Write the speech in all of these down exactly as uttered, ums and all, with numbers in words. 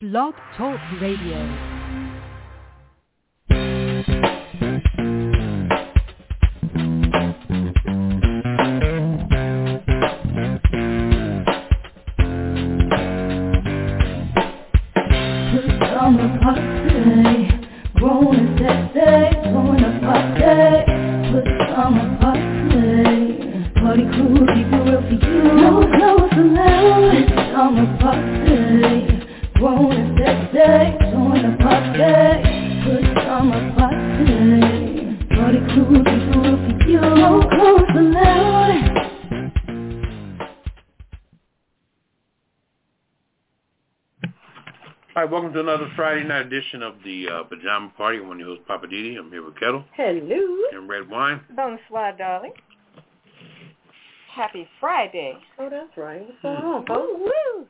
Blog Talk Radio. Welcome to another Friday night edition of the uh, Pajama Party. I'm one of your hosts, Papa Didi. I'm here with Kettle. Hello. And Red Wine. Bonsoir, darling. Happy Friday. Oh, that's right. What's going on, folks? Woo!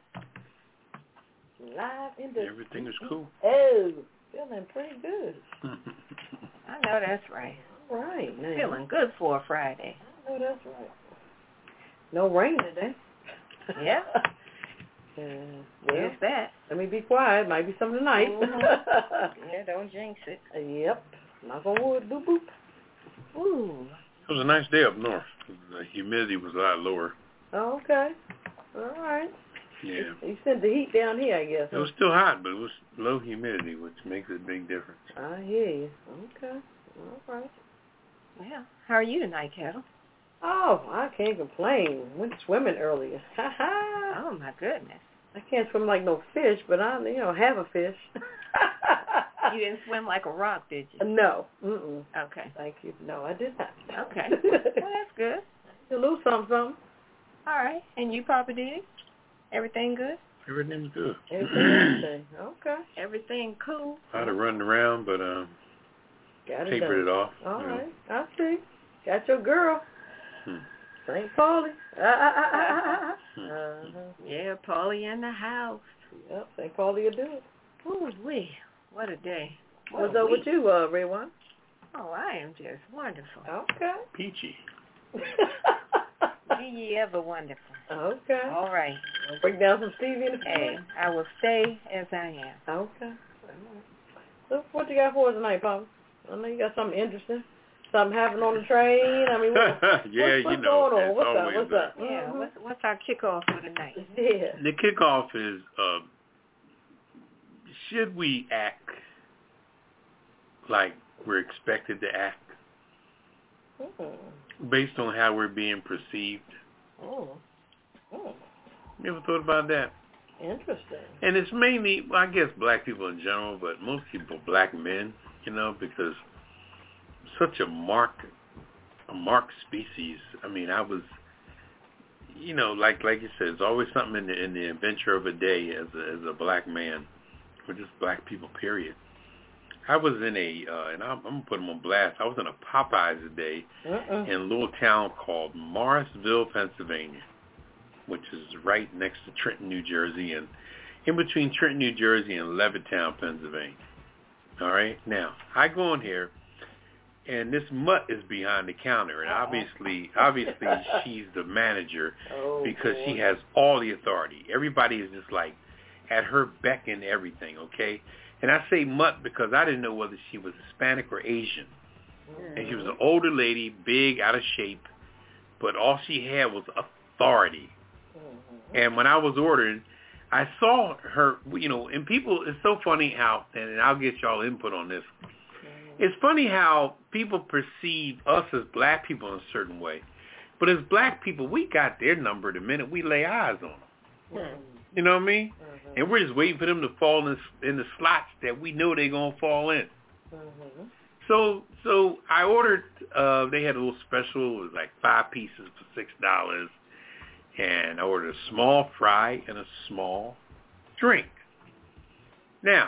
Live in the... Everything is cool. Oh, feeling pretty good. I know that's right. All right, now. Feeling good for a Friday. I know that's right. No rain today. Yeah. Uh, There's well, that. let me be quiet. Might be some tonight. Mm-hmm. Yeah, don't jinx it. Uh, yep. Knock on wood. Boop, boop. Ooh. It was a nice day up north. The humidity was a lot lower. Oh, okay. All right. Yeah. You sent the heat down here, I guess. It was still hot, but it was low humidity, which makes a big difference. I hear you. Okay. All right. Well, how are you tonight, Kettle? Oh, I can't complain. Went swimming earlier. Ha ha. Oh, my goodness. I can't swim like no fish, but I, you know, have a fish. You didn't swim like a rock, did you? No. Mm-mm. Okay. Thank you. No, I did not. Okay. Well, that's good. You lose something, something. All right. And you, Papa Didi? Everything good? Everything's good. Everything. Okay. Everything cool? I had to run around, but um, Got it tapered done. it off. All you know. right. I see. Got your girl. Hmm. Saint Pauli. Ah, ah, ah, ah, ah, ah. Hmm. Uh-huh. Yeah, Paulie in the house. Yep, Saint Pauli will do it. Ooh, wee. What a day. What What's a up week. with you, uh, Ray One? Oh, I am just wonderful. Okay. Peachy. Be ye ever wonderful. Okay. All right. I'll break down some Stevie in the Hey, I will stay as I am. Okay. So what you got for us tonight, Papa? I know you got something interesting. Something happening on the train. I mean, what, yeah, what's, what's you know. going on? What's up? always What's that. up? Yeah, Mm-hmm. what's, what's our kickoff for tonight? Yeah. The kickoff is, uh, should we act like we're expected to act Mm-hmm. based on how we're being perceived? Oh. Oh. You ever thought about that? Interesting. And it's mainly, well, I guess, black people in general, but most people, black men, you know, because such a marked, a marked species. I mean, I was, you know, like like you said, there's always something in the in the adventure of a day as a, as a black man, or just black people, period. I was in a, uh, and I'm, I'm going to put them on blast, I was in a Popeyes today Uh-uh. in a little town called Morrisville, Pennsylvania, which is right next to Trenton, New Jersey, and in between Trenton, New Jersey and Levittown, Pennsylvania. All right? Now, I go in here, and this mutt is behind the counter, and obviously, obviously she's the manager Oh, because boy. she has all the authority. Everybody is just like at her beck and everything, okay? And I say mutt because I didn't know whether she was Hispanic or Asian. Mm-hmm. And she was an older lady, big, out of shape, but all she had was authority. Mm-hmm. And when I was ordering, I saw her, you know, and people, it's so funny how, and I'll get y'all input on this. It's funny how people perceive us as black people in a certain way. But as black people, we got their number the minute we lay eyes on them. Mm-hmm. You know what I mean? Mm-hmm. And we're just waiting for them to fall in, in the slots that we know they're going to fall in. Mm-hmm. So so I ordered, uh, they had a little special, it was like five pieces for six dollars. And I ordered a small fry and a small drink. Now,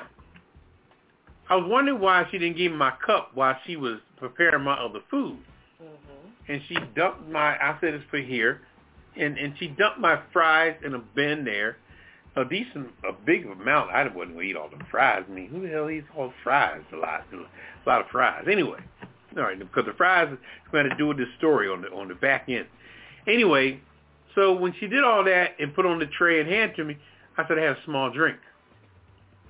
I was wondering why she didn't give me my cup while she was preparing my other food. Mm-hmm. And she dumped my, I said it's for here, and, and she dumped my fries in a bin there, a decent, a big amount. I wasn't going to eat all the fries. I mean, who the hell eats all the fries? A lot, a lot of fries. Anyway, all right, because the fries is going to do with this story on the on the back end. Anyway, so when she did all that and put on the tray and handed to me, I said I had a small drink.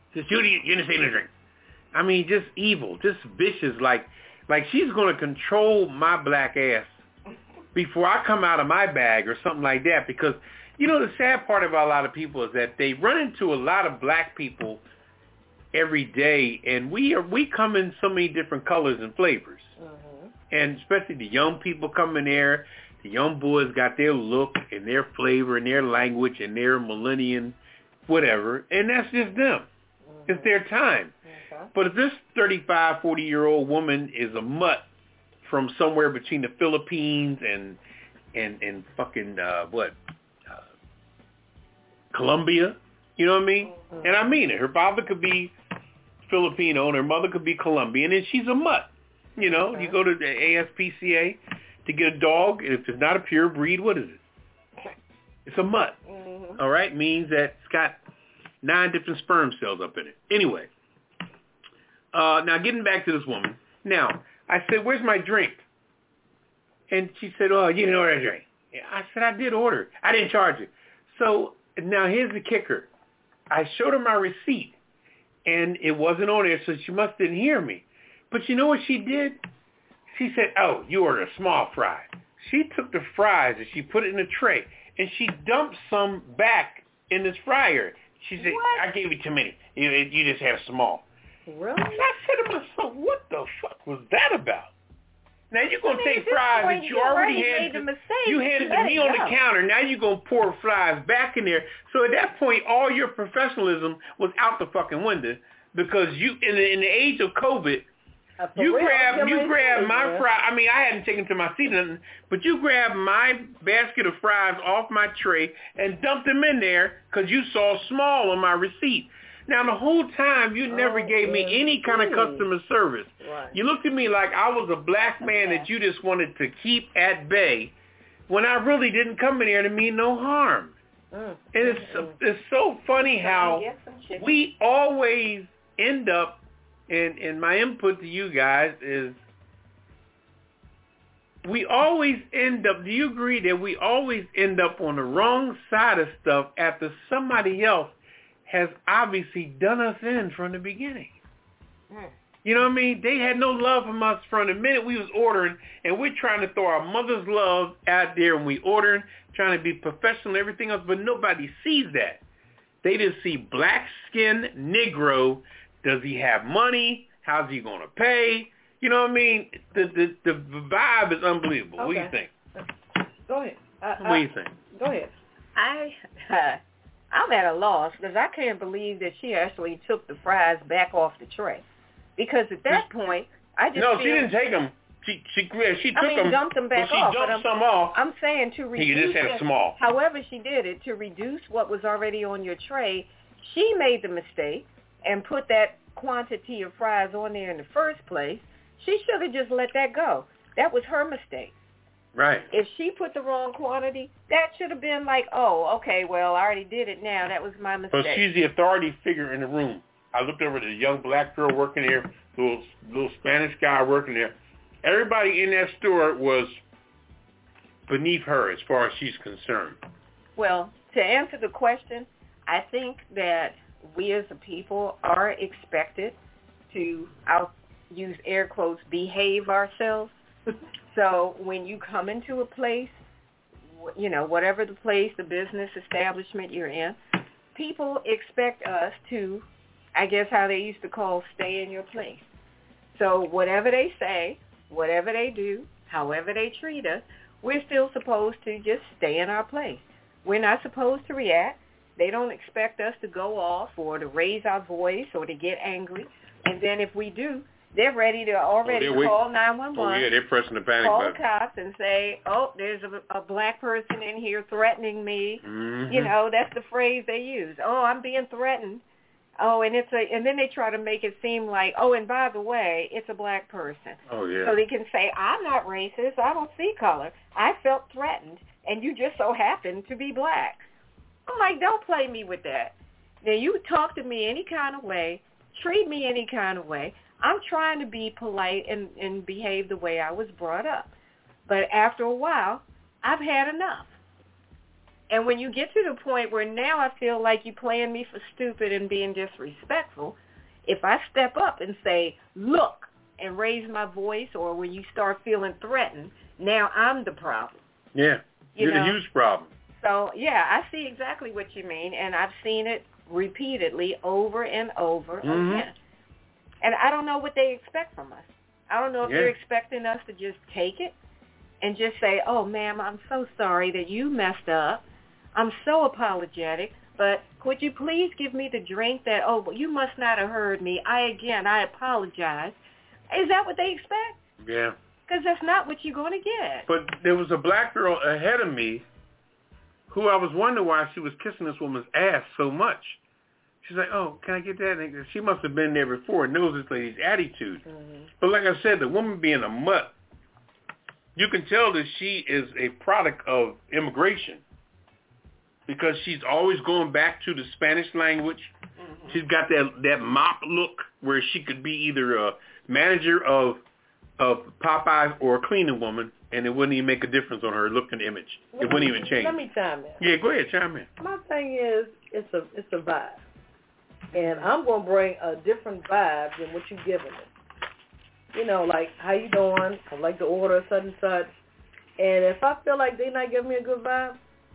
Just, you, you didn't say no drink. I mean, just evil, just vicious. Like, like she's going to control my black ass before I come out of my bag or something like that. Because, you know, the sad part about a lot of people is that they run into a lot of black people every day, and we are we come in so many different colors and flavors. Mm-hmm. And especially the young people come in there. The young boys got their look and their flavor and their language and their millennium whatever, and that's just them. Mm-hmm. It's their time. Okay. But if this thirty-five, forty-year-old woman is a mutt from somewhere between the Philippines and and, and fucking, uh, what, uh, Colombia, you know what I mean? Mm-hmm. And I mean it. Her father could be Filipino and her mother could be Colombian, and she's a mutt. You know, okay. You go to the A S P C A to get a dog, and if it's not a pure breed, what is it? It's a mutt. Mm-hmm. All right? Means that it's got nine different sperm cells up in it. Anyway, uh, now getting back to this woman. Now, I said, where's my drink? And she said, oh, you didn't order a drink. I said, I did order. I didn't charge it. So now here's the kicker. I showed her my receipt, and it wasn't on there, so she must didn't hear me. But you know what she did? She said, oh, you ordered a small fry. She took the fries and she put it in a tray, and she dumped some back in this fryer. She said, what? I gave you too many. You, you just had a small. Really? And I said to myself, what the fuck was that about? Now you're going to take fries that you already had. To, you handed to me on the counter. Now you're going to pour fries back in there. So at that point, all your professionalism was out the fucking window, because you, in the, in the age of COVID, You grab, you grab my fry. I mean, I hadn't taken to my seat, nothing, but you grabbed my basket of fries off my tray and dumped them in there because you saw small on my receipt. Now, the whole time, you never oh, gave me any kind of customer service. Right. You looked at me like I was a black man okay. that you just wanted to keep at bay, when I really didn't come in there to mean no harm. Mm. And it's mm-hmm. it's so funny how we always end up. And, and my input to you guys is, we always end up, do you agree that we always end up on the wrong side of stuff after somebody else has obviously done us in from the beginning? Mm. You know what I mean? They had no love from us from the minute we was ordering, and we're trying to throw our mother's love out there when we ordering, trying to be professional and everything else, but nobody sees that. They just see black skin Negro. Does he have money? How's he going to pay? You know what I mean? The the, the vibe is unbelievable. Okay. What do you think? Go ahead. Uh, what do you think? Go ahead. I, uh, I'm at a loss because I can't believe that she actually took the fries back off the tray. Because at that point, I just No, feel, she didn't take them. She she she took I mean, them. dumped them back well, she off. dumped I'm, some off. I'm saying to reduce. You just had a small. However she did it, to reduce what was already on your tray, she made the mistake and put that quantity of fries on there in the first place. She should have just let that go. That was her mistake. Right. If she put the wrong quantity, that should have been like, oh, okay, well, I already did it now. That was my mistake. But she's the authority figure in the room. I looked over at the young black girl working there, little little Spanish guy working there. Everybody in that store was beneath her as far as she's concerned. Well, to answer the question, I think that we as a people are expected to, I'll use air quotes, behave ourselves. So when you come into a place, you know, whatever the place, the business establishment you're in, people expect us to, I guess how they used to call, stay in your place. So whatever they say, whatever they do, however they treat us, we're still supposed to just stay in our place. We're not supposed to react. They don't expect us to go off or to raise our voice or to get angry. And then if we do, they're ready to already oh, call nine one one. Oh, yeah, they're pressing the panic call button. Call cops and say, oh, there's a, a black person in here threatening me. Mm-hmm. You know, that's the phrase they use. Oh, I'm being threatened. Oh, and it's a, and then they try to make it seem like, oh, and by the way, it's a black person. Oh, yeah. So they can say, I'm not racist. I don't see color. I felt threatened, and you just so happen to be black. I'm like, don't play me with that. Now, you talk to me any kind of way, treat me any kind of way. I'm trying to be polite and, and behave the way I was brought up. But after a while, I've had enough. And when you get to the point where now I feel like you playing me for stupid and being disrespectful, if I step up and say, look, and raise my voice, or when you start feeling threatened, now I'm the problem. Yeah, you you're know? the huge problem. So, yeah, I see exactly what you mean, and I've seen it repeatedly over and over mm-hmm. again. And I don't know what they expect from us. I don't know if yeah. they're expecting us to just take it and just say, oh, ma'am, I'm so sorry that you messed up. I'm so apologetic, but could you please give me the drink that, oh, well, you must not have heard me. I, again, I apologize. Is that what they expect? Yeah. Because that's not what you're going to get. But there was a black girl ahead of me who I was wondering why she was kissing this woman's ass so much. She's like, oh, can I get that? And she must have been there before and knows this lady's attitude. Mm-hmm. But like I said, the woman being a mutt, you can tell that she is a product of immigration because she's always going back to the Spanish language. Mm-hmm. She's got that, that mop look where she could be either a manager of of Popeyes or a cleaning woman, and it wouldn't even make a difference on her look and image. It let wouldn't me, even change. Let me chime in. Yeah, go ahead, chime in. My thing is, it's a it's a vibe. And I'm going to bring a different vibe than what you're giving me. You know, like, how you doing? I'd like to order such and such. And if I feel like they're not giving me a good vibe,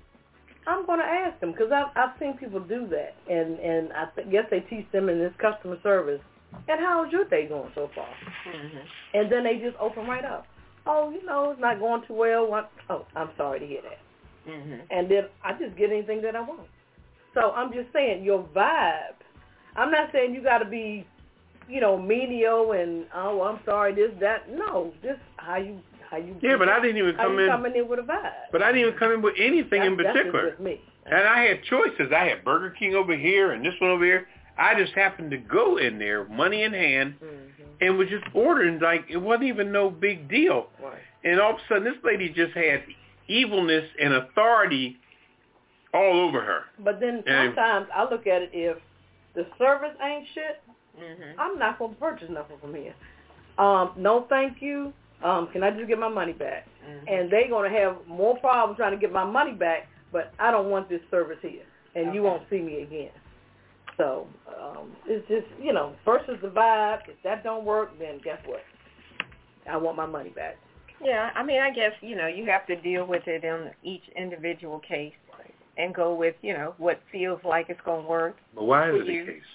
I'm going to ask them because I've, I've seen people do that. And, and I th- guess they teach them in this customer service. And how's your day going so far? Mm-hmm. And then they just open right up. Oh, you know, it's not going too well. What? Oh, I'm sorry to hear that. Mm-hmm. And then I just get anything that I want. So I'm just saying, your vibe, I'm not saying you got to be, you know, menial and, oh, I'm sorry, this, that. No, just how you, how you. Yeah, but I didn't even come in. coming in with a vibe. But I didn't even come in with anything that's, in particular. That's just with me. And I had choices. I had Burger King over here and this one over here. I just happened to go in there, money in hand, mm-hmm. and was just ordering like it wasn't even no big deal. Right. And all of a sudden, this lady just had evilness and authority all over her. But then and sometimes I look at it, if the service ain't shit, mm-hmm. I'm not going to purchase nothing from here. Um, no, thank you. Um, can I just get my money back? Mm-hmm. And they're going to have more problems trying to get my money back, but I don't want this service here, and okay. you won't see me again. So um, it's just, you know, versus the vibe. If that don't work, then guess what? I want my money back. Yeah, I mean, I guess, you know, you have to deal with it in each individual case and go with, you know, what feels like it's going to work. But why is it you. the case?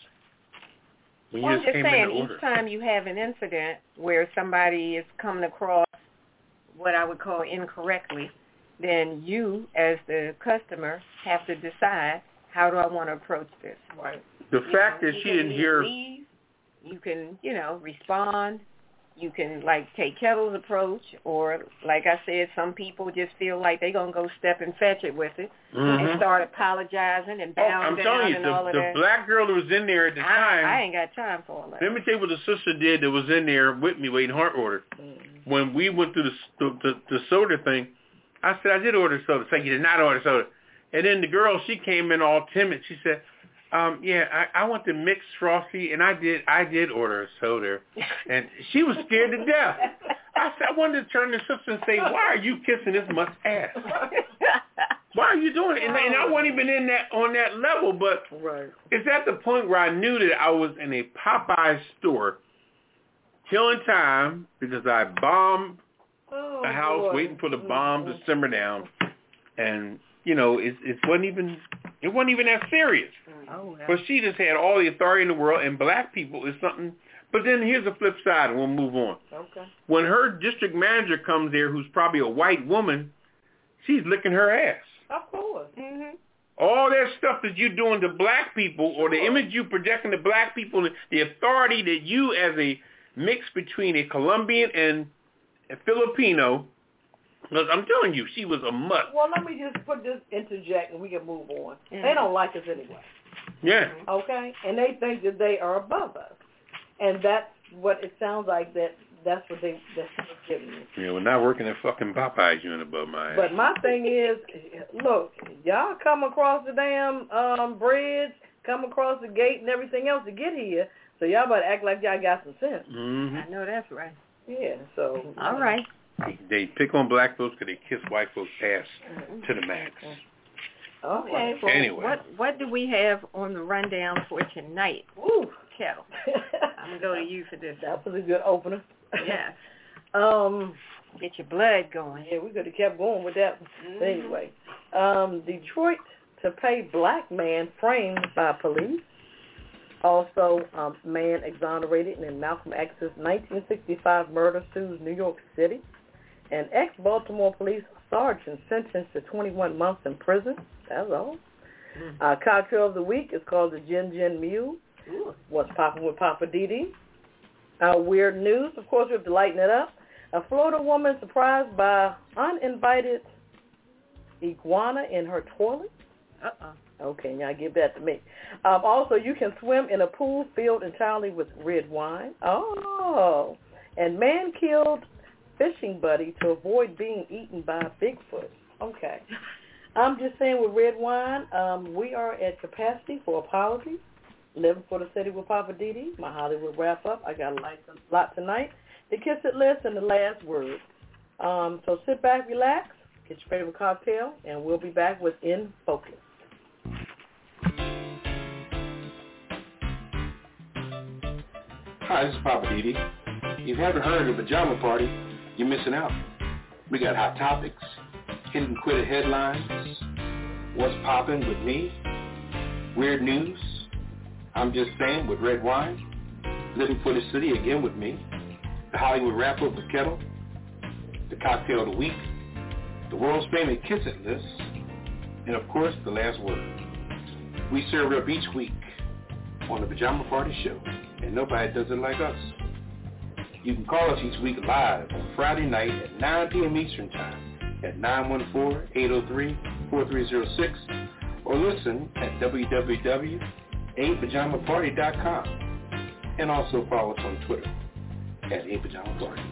When well, you I'm just just came saying, in each time you have an incident where somebody is coming across what I would call incorrectly, then you, as the customer, have to decide, how do I want to approach this? Right. The you fact know, that she didn't hear... Leave, you can, you know, respond. You can, like, take Kettle's approach, or, like I said, some people just feel like they're going to go step and fetch it with it mm-hmm. and start apologizing and bowing oh, I'm down telling you, and the, all of the that. The black girl that was in there at the I, time... I ain't got time for all that. Let me tell you what the sister did that was in there with me waiting her order. Mm-hmm. When we went through the, the, the, the soda thing, I said, I did order soda. It's like, you did not order soda. And then the girl, she came in all timid. She said... Um, yeah, I, I want the mixed frosty, and I did I did order a soda, and she was scared to death. I said, I wanted to turn to the sister and say, why are you kissing this much ass? Why are you doing it? And, and I wasn't even in that on that level, but right. It's at the point where I knew that I was in a Popeye store, killing time because I bombed oh, a house, boy. waiting for the bomb to simmer down, and you know, it, it wasn't even it wasn't even that serious. Oh, yeah. But she just had all the authority in the world, and black people is something. But then here's the flip side, and we'll move on. Okay. When her district manager comes there, who's probably a white woman, she's licking her ass. Of course. Mm-hmm. All that stuff that you're doing to black people, or the image you projecting to black people, the authority that you, as a mix between a Colombian and a Filipino. Because I'm telling you, she was a mutt. Well, let me just put this, interject, and we can move on. Mm-hmm. They don't like us anyway. Yeah. Okay? And they think that they are above us. And that's what it sounds like, that that's what they, that's what they're giving you. Yeah, we're not working at fucking Popeyes, you ain't above my ass. But my thing is, look, y'all come across the damn um, bridge, come across the gate and everything else to get here, so y'all better act like y'all got some sense. Mm-hmm. I know that's right. Yeah, so. All right. They pick on black folks because they kiss white folks' ass to the max. Okay. Well, anyway. What what do we have on the rundown for tonight? Woo. Kettle. I'm gonna go to you for this. That was a good opener. Yes. um. Get your blood going. Yeah, we could have kept going with that. Mm-hmm. But anyway, um, Detroit to pay black man framed by police. Also, um, man exonerated in Malcolm X's nineteen sixty-five murder sues New York City. An ex-Baltimore police sergeant sentenced to twenty-one months in prison. That's all. Mm. Uh, cocktail of the week is called the Gin Gin Mule. Ooh. What's popping with Papa Didi? Uh, weird news. Of course, we have to lighten it up. A Florida woman surprised by uninvited iguana in her toilet. Uh-uh. Okay, now give that to me. Um, also, you can swim in a pool filled entirely with red wine. Oh. And man killed fishing buddy to avoid being eaten by a Bigfoot. Okay. I'm just saying with red wine, um, we are at capacity for apologies. Living for the City with Papa Didi, my Hollywood wrap-up. I got a lot tonight. The Kiss It list and the last word. Um, so sit back, relax, get your favorite cocktail, and we'll be back with In Focus. Hi, this is Papa Didi. If you haven't heard of the Pajama Party, you're missing out. We got hot topics, hidden Quitter headlines, what's poppin' with me, weird news, I'm just saying with red wine, living for the city again with me, the Hollywood wrap-up with Kettle, the cocktail of the week, the world's famous Kiss It list, and of course, the last word. We serve up each week on the Pajama Party Show, and nobody does it like us. You can call us each week live on Friday night at nine p.m. Eastern Time at nine one four, eight oh three, four three oh six or listen at w w w dot a pajama party dot com and also follow us on Twitter at A Pajama Party.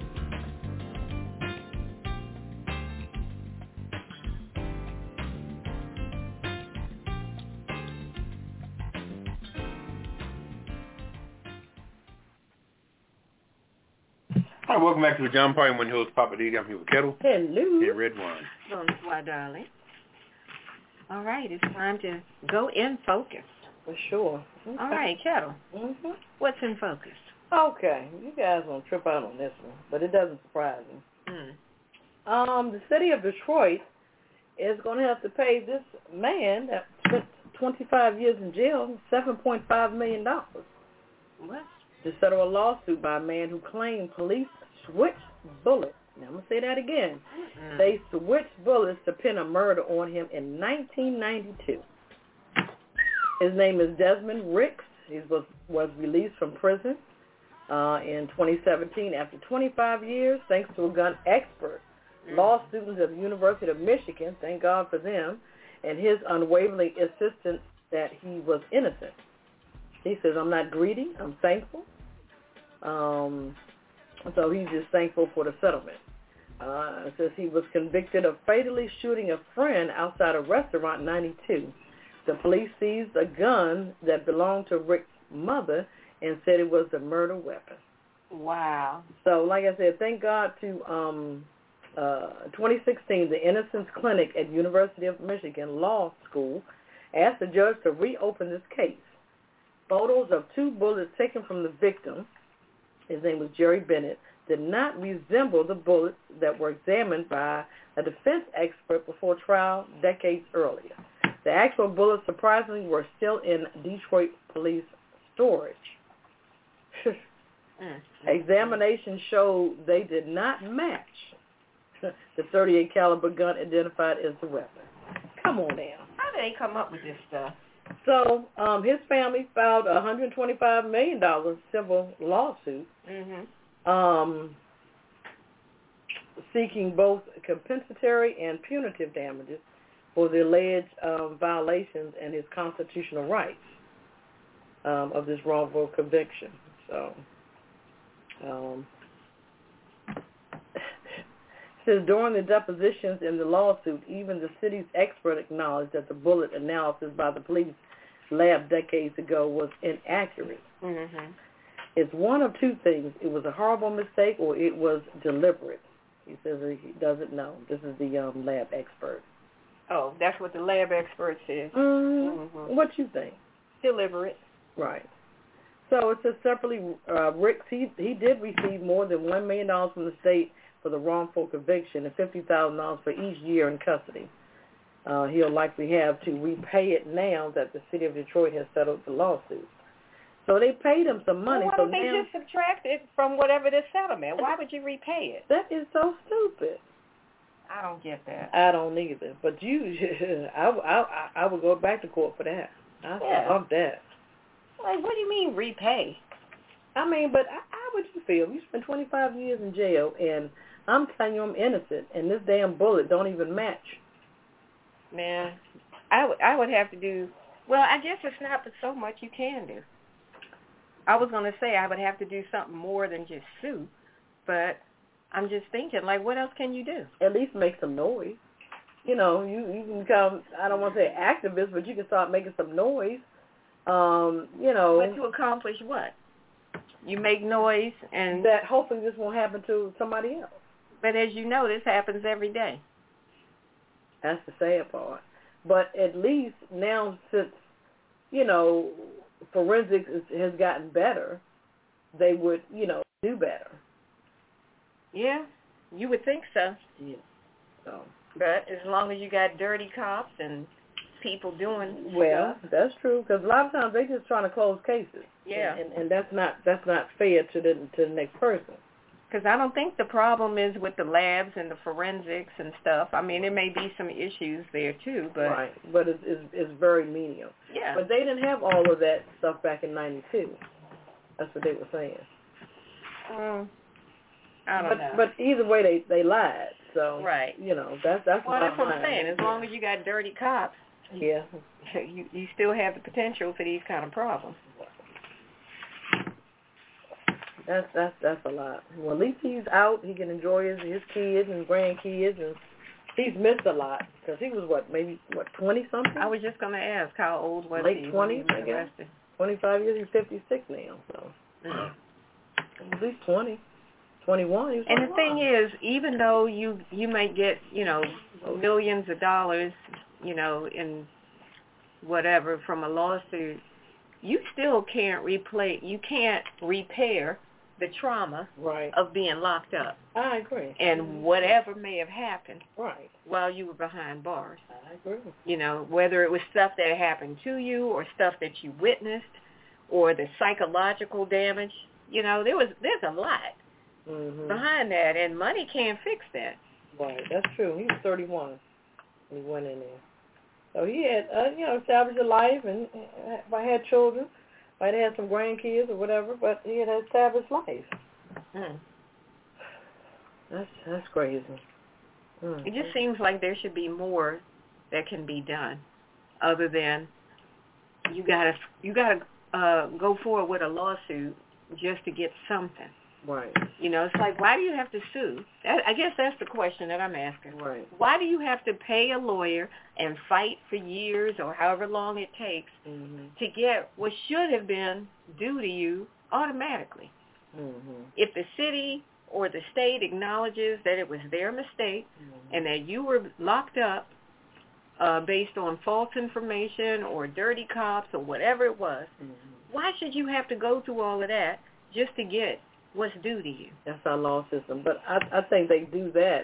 All right, welcome back to the John Party. One host, Papa Didi. I'm here with Kettle. Hello. And red wine. Bonsoir, darling. All right, it's time to go in focus. For sure. Okay. All right, Kettle. Mm-hmm. What's in focus? Okay, you guys won't trip out on this one, but it doesn't surprise me. Mm. Um, the city of Detroit is going to have to pay this man that spent twenty-five years in jail seven point five million dollars. What? To settle a lawsuit by a man who claimed police switched bullets. Now, I'm going to say that again. Mm-hmm. They switched bullets to pin a murder on him in nineteen ninety-two. His name is Desmond Ricks. He was, was released from prison uh, in twenty seventeen after twenty-five years, thanks to a gun expert. Mm-hmm. Law students of the University of Michigan, thank God for them, and his unwavering insistence that he was innocent. He says, I'm not greedy, I'm thankful. Um, so he's just thankful for the settlement. Uh, it says he was convicted of fatally shooting a friend outside a restaurant in ninety-two. The police seized a gun that belonged to Rick's mother and said it was a murder weapon. Wow. So, like I said, thank God to um, uh, twenty sixteen, the Innocence Clinic at University of Michigan Law School asked the judge to reopen this case. Photos of two bullets taken from the victim, his name was Jerry Bennett, did not resemble the bullets that were examined by a defense expert before trial decades earlier. The actual bullets, surprisingly, were still in Detroit police storage. Examination showed they did not match the thirty-eight caliber gun identified as the weapon. Come on now. How did they come up with this stuff? So um, his family filed a one hundred twenty-five million dollars civil lawsuit mm-hmm. um, seeking both compensatory and punitive damages for the alleged um, violations and his constitutional rights um, of this wrongful conviction. So, um, says during the depositions in the lawsuit, even the city's expert acknowledged that the bullet analysis by the police lab decades ago was inaccurate. Mm-hmm. It's one of two things. It was a horrible mistake or it was deliberate. He says he doesn't know. This is the um, lab expert. Oh, that's what the lab expert says. Mm-hmm. Mm-hmm. What you think? Deliberate. Right. So it says separately, uh, Ricks, he, he did receive more than one million dollars from the state for the wrongful conviction and fifty thousand dollars for each year in custody. Uh, he'll likely have to repay it now that the city of Detroit has settled the lawsuit. So they paid him some money. Well, why so don't they now, just subtract it from whatever the settlement? Why would you repay it? That is so stupid. I don't get that. I don't either. But you, I, I, I would go back to court for that. I Yeah. love that. Like, what do you mean repay? I mean, but how would you feel? You spent twenty-five years in jail, and I'm telling you I'm innocent, and this damn bullet don't even match. Man, I would I would have to do, well, I guess it's not so much you can do. I was going to say I would have to do something more than just sue, but I'm just thinking, like, what else can you do? At least make some noise. You know, you, you can become, I don't want to say activist, but you can start making some noise. Um, you know. But to accomplish what? You make noise and... That hopefully this won't happen to somebody else. But as you know, this happens every day. That's the sad part. But at least now since, you know, forensics is, has gotten better, they would, you know, do better. Yeah, you would think so. Yeah. So. But as long as you got dirty cops and people doing well, stuff. That's true, because a lot of times they just trying to close cases. Yeah. And, and, and that's not that's not fair to the to the next person. Because I don't think the problem is with the labs and the forensics and stuff. I mean, there may be some issues there too, but right. But it's it's, it's very menial. Yeah. But they didn't have all of that stuff back in ninety-two. That's what they were saying. Um, I don't but, know. But either way, they they lied. So right. You know, that's that's well, that's what I'm line. saying. As long as you got dirty cops, yeah, you you still have the potential for these kind of problems. That's that's that's a lot. Well, at least he's out. He can enjoy his his kids and grandkids, and he's missed a lot because he was what maybe what twenty something. I was just gonna ask how old was Late he? twenties, when I he was guess. arrested? Twenty-five years. He's fifty-six now. So Mm-hmm. at least twenty, twenty-one. He was And the thing is, even though you you may get you know millions of dollars, you know, in whatever from a lawsuit, you still can't replay. You can't repair the trauma right. of being locked up. I agree. And whatever may have happened right. while you were behind bars. I agree. You know, whether it was stuff that happened to you or stuff that you witnessed or the psychological damage, you know, there was there's a lot mm-hmm. behind that, and money can't fix that. Right, that's true. He was thirty-one when he went in there. So he had, uh, you know, established a life and uh, had children. Might have had some grandkids or whatever, but he had an established life. Mm. That's that's crazy. Mm. It just seems like there should be more that can be done, other than you gotta you gotta uh, go forward with a lawsuit just to get something. Right. You know, it's like, why do you have to sue? That, I guess that's the question that I'm asking. Right. Why do you have to pay a lawyer and fight for years or however long it takes mm-hmm. to get what should have been due to you automatically? Mm-hmm. If the city or the state acknowledges that it was their mistake mm-hmm. and that you were locked up uh, based on false information or dirty cops or whatever it was, mm-hmm. why should you have to go through all of that just to get what's due to you? That's our law system. But I, I think they do that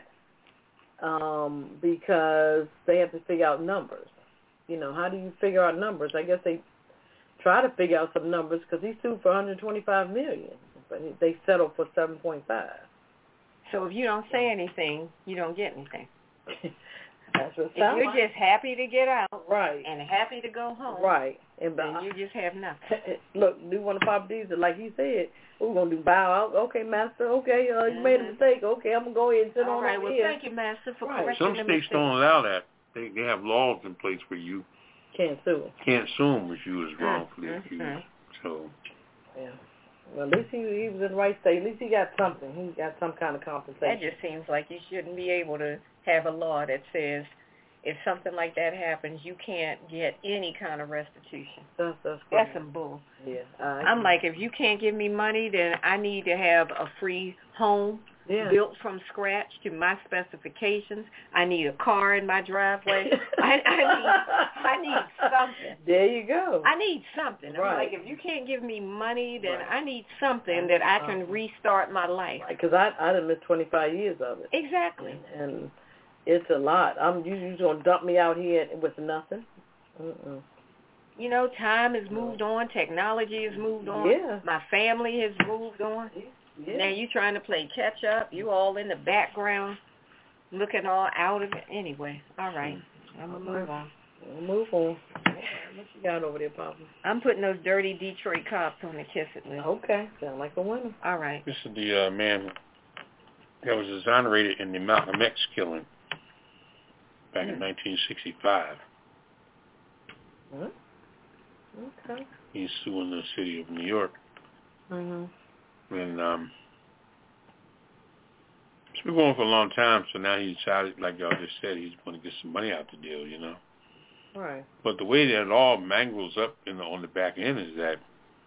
um, because they have to figure out numbers. You know, how do you figure out numbers? I guess they try to figure out some numbers because he sued for one hundred twenty-five million dollars, but they settled for seven point five. So if you don't say anything, you don't get anything. That's what it if sounds you're like. just happy to get out, right, and happy to go home, right, and then you just have nothing. Look, do one of Papa D's, like he said, we're gonna do bow out. Okay, master. Okay, uh, you mm-hmm. made a mistake. Okay, I'm gonna go ahead and sit All on right, over well, here. thank you, master, for right. correcting Some the states mistake. don't allow that. They they have laws in place where you can't sue. Can't sue them if you was wrongfully mm-hmm. accused. So. Yeah. Well, at least he, he was in the right state. At least he got something. He got some kind of compensation. That just seems like you shouldn't be able to have a law that says if something like that happens, you can't get any kind of restitution. That's that's, that's some bull. Yeah. Uh, I'm like, if you can't give me money, then I need to have a free home Yeah. built from scratch to my specifications. I need a car in my driveway. I, I need I need something. There you go. I need something. I'm Right. like, if you can't give me money, then Right. I need something that I can restart my life. Because I I done missed twenty-five years of it. Exactly. And it's a lot. I'm you you gonna dump me out here with nothing? Mm-mm. You know, time has moved on. Technology has moved on. Yeah. My family has moved on. Yeah. Now you trying to play catch up. You all in the background, looking all out of it. Anyway, all right. I'm gonna move on. We'll move on. What you got over there, Papa? I'm putting those dirty Detroit cops on the kiss it list. Okay. Sound like a winner. All right. This is the uh, man that was exonerated in the Malcolm X killing back in nineteen sixty-five. Huh? Okay. He's suing the city of New York. Mhm. And um, it's been going for a long time, so now he decided, like y'all just said, he's going to get some money out the deal, you know. Right. But the way that it all mangles up in the, on the back end is that,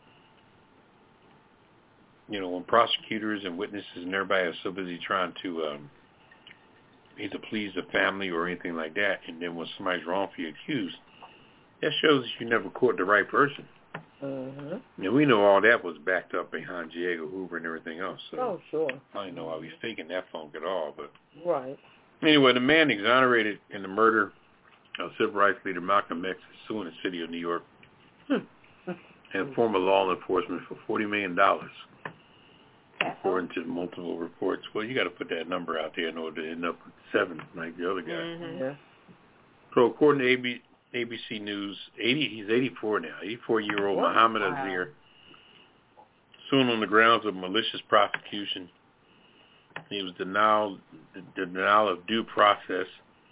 you know, when prosecutors and witnesses and everybody are so busy trying to um, either please the family or anything like that, and then when somebody's wrongfully accused, that shows that you never caught the right person. Mm-hmm. And we know all that was backed up behind J. Edgar Hoover and everything else. So Oh, sure. I don't know how he's faking that funk at all. But Right. anyway, the man exonerated in the murder of civil rights leader Malcolm X is suing the city of New York and former law enforcement for forty million dollars, according to multiple reports. Well, you got to put that number out there in order to end up with seven like the other guy. Mm-hmm. Yeah. So according to A B, A B C News, eighty, he's eighty-four now, eighty-four-year-old Wow. Muhammad Wow. Azir, sued on the grounds of malicious prosecution. He was denial, the denial of due process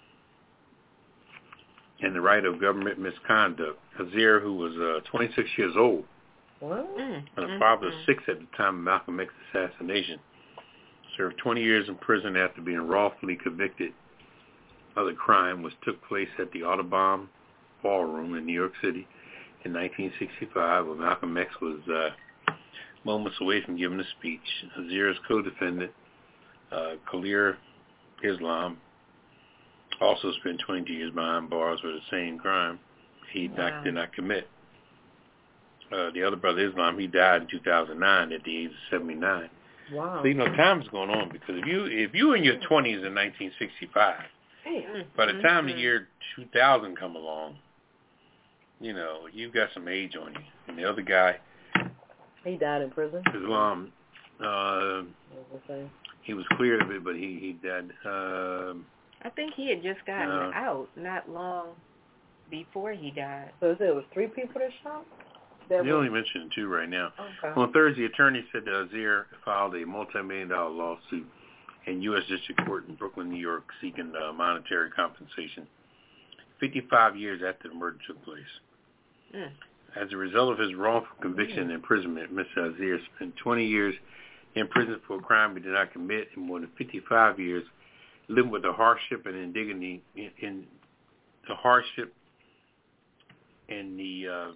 and the right of government misconduct. Azir, who was uh, twenty-six years old, What? Mm-hmm. and a father of six at the time of Malcolm X's assassination, served twenty years in prison after being wrongfully convicted of the crime, which took place at the Audubon Ballroom in New York City in nineteen sixty-five, where Malcolm X was uh, moments away from giving a speech. Azir's co-defendant, uh, Khalil Islam, also spent twenty years behind bars for the same crime he Wow. not, did not commit. Uh, the other brother, Islam, he died in two thousand nine at the age of seventy-nine. Wow. So, you know, time's going on, because if you if you were in your twenties in nineteen sixty-five, by the time the year two thousand come along, you know, you've got some age on you. And the other guy, He died in prison. Islam, uh, What was I saying? he was cleared of it, but he, he died. Um, I think he had just gotten No. out not long before he died. So it was three people that shot? That they was- only mentioned two right now. Okay. On Thursday, attorney said that Azir filed a multi-million dollar lawsuit in U S District Court in Brooklyn, New York, seeking uh, monetary compensation fifty-five years after the murder took place. Mm. As a result of his wrongful conviction and imprisonment, Mister Azir spent twenty years in prison for a crime he did not commit, and more than fifty-five years living with the hardship and indignity in, in the hardship and the uh,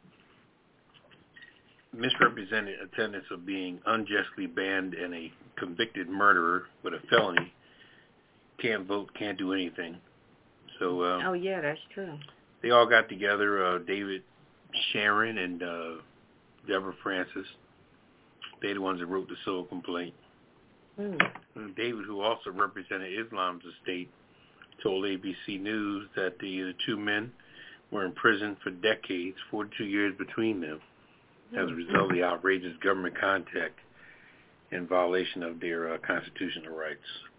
misrepresented attendance of being unjustly banned and a convicted murderer with a felony. Can't vote, can't do anything. So um, Oh, yeah, that's true. they all got together, uh, David Sharon and uh, Deborah Francis. They're the ones that wrote the civil complaint. Hmm. And David, who also represented Islam's estate, told A B C News that the, the two men were in prison for decades, forty-two years between them, as a result of the outrageous government contact in violation of their uh, constitutional rights.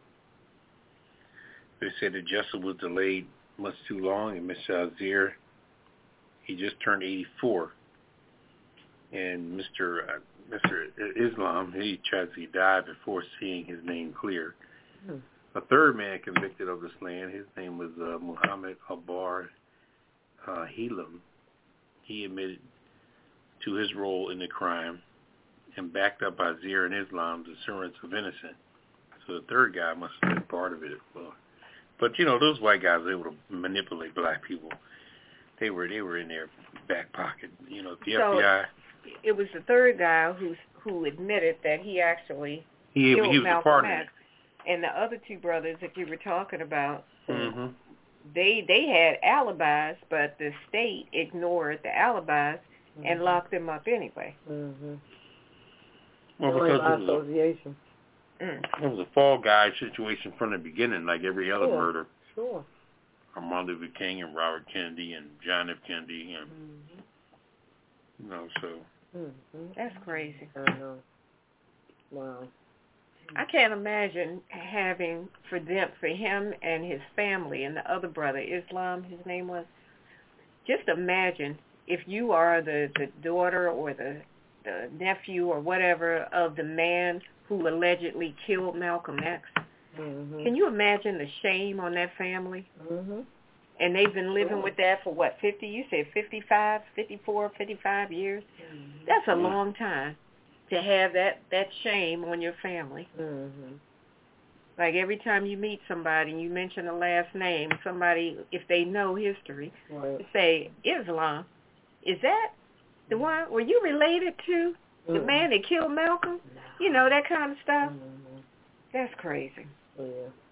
They said that justice was delayed much too long, and Mister Azir, he just turned eighty-four, and Mister Uh, Mister Islam, he tragically died before seeing his name clear. Hmm. A third man convicted of the slaying, his name was uh, Muhammad Abar uh, Helam. He admitted to his role in the crime and backed up Azir and Islam's assurance of innocence. So the third guy must have been part of it. Well, but you know, those white guys were able to manipulate black people. They were they were in their back pocket. You know, the So- F B I. It was the third guy who who admitted that he actually he, killed he was Malcolm a partner. X. And the other two brothers that you were talking about, Mm-hmm. they they had alibis, but the state ignored the alibis mm-hmm. and locked them up anyway. Mm-hmm. Well, because by it was, association. a, it was a fall guy situation from the beginning, like every other sure. murder. Sure. Martin Luther King and Robert Kennedy and John F. Kennedy, and mm-hmm. you know, so mm-hmm. that's crazy. I know. Wow. I can't imagine having for them, for him and his family and the other brother, Islam, his name was. Just imagine if you are the, the daughter or the, the nephew or whatever of the man who allegedly killed Malcolm X. Mm-hmm. Can you imagine the shame on that family? Mm-hmm. And they've been living sure. with that for what, fifty? You said fifty-five, fifty-four, fifty-five years? Mm-hmm. That's a mm-hmm. long time to have that, that shame on your family. Mm-hmm. Like every time you meet somebody and you mention a last name, somebody, if they know history, right. say, Islam, is that the one? Were you related to the mm-hmm. man that killed Malcolm? No. You know, that kind of stuff. Mm-hmm. That's crazy. Yeah.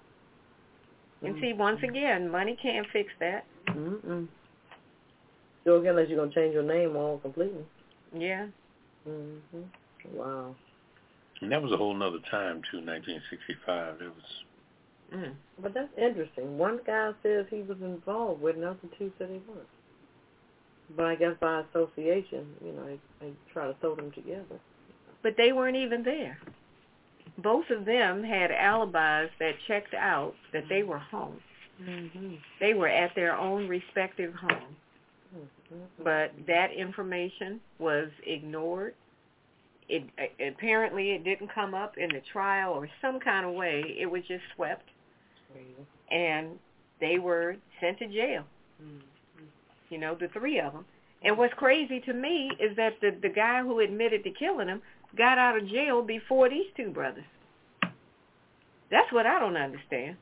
And see, once again, money can't fix that. Mm-mm. So again, unless you're going to change your name all completely. Yeah. Mm-hmm. Wow. And that was a whole nother time, too, nineteen sixty-five. It was... Mm. But that's interesting. One guy says he was involved with, and the other two said he weren't. But I guess by association, you know, they, they try to throw them together. But they weren't even there. Both of them had alibis that checked out that they were home. Mm-hmm. They were at their own respective home. Mm-hmm. But that information was ignored. It apparently it didn't come up in the trial or some kind of way. It was just swept, mm-hmm. and they were sent to jail. Mm-hmm. You know, the three of them. And what's crazy to me is that the the guy who admitted to killing him got out of jail before these two brothers. That's what I don't understand.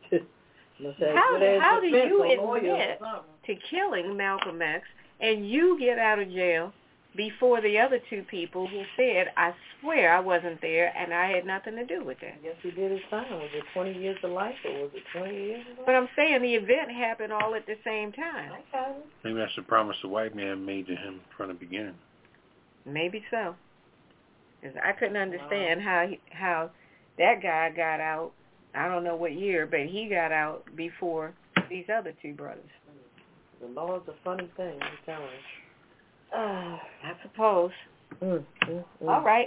how how do you admit to killing Malcolm X and you get out of jail before the other two people who said, I swear I wasn't there and I had nothing to do with that? Yes, he did his time. Was it twenty years to life or was it twenty years to life? But I'm saying the event happened all at the same time. Okay. Maybe that's the promise the white man made to him from the beginning. Maybe so. Because I couldn't understand wow. how he, how that guy got out, I don't know what year, but he got out before these other two brothers. The Lord's a funny thing, I'm telling you. Uh, I suppose. Mm, mm, mm. All right.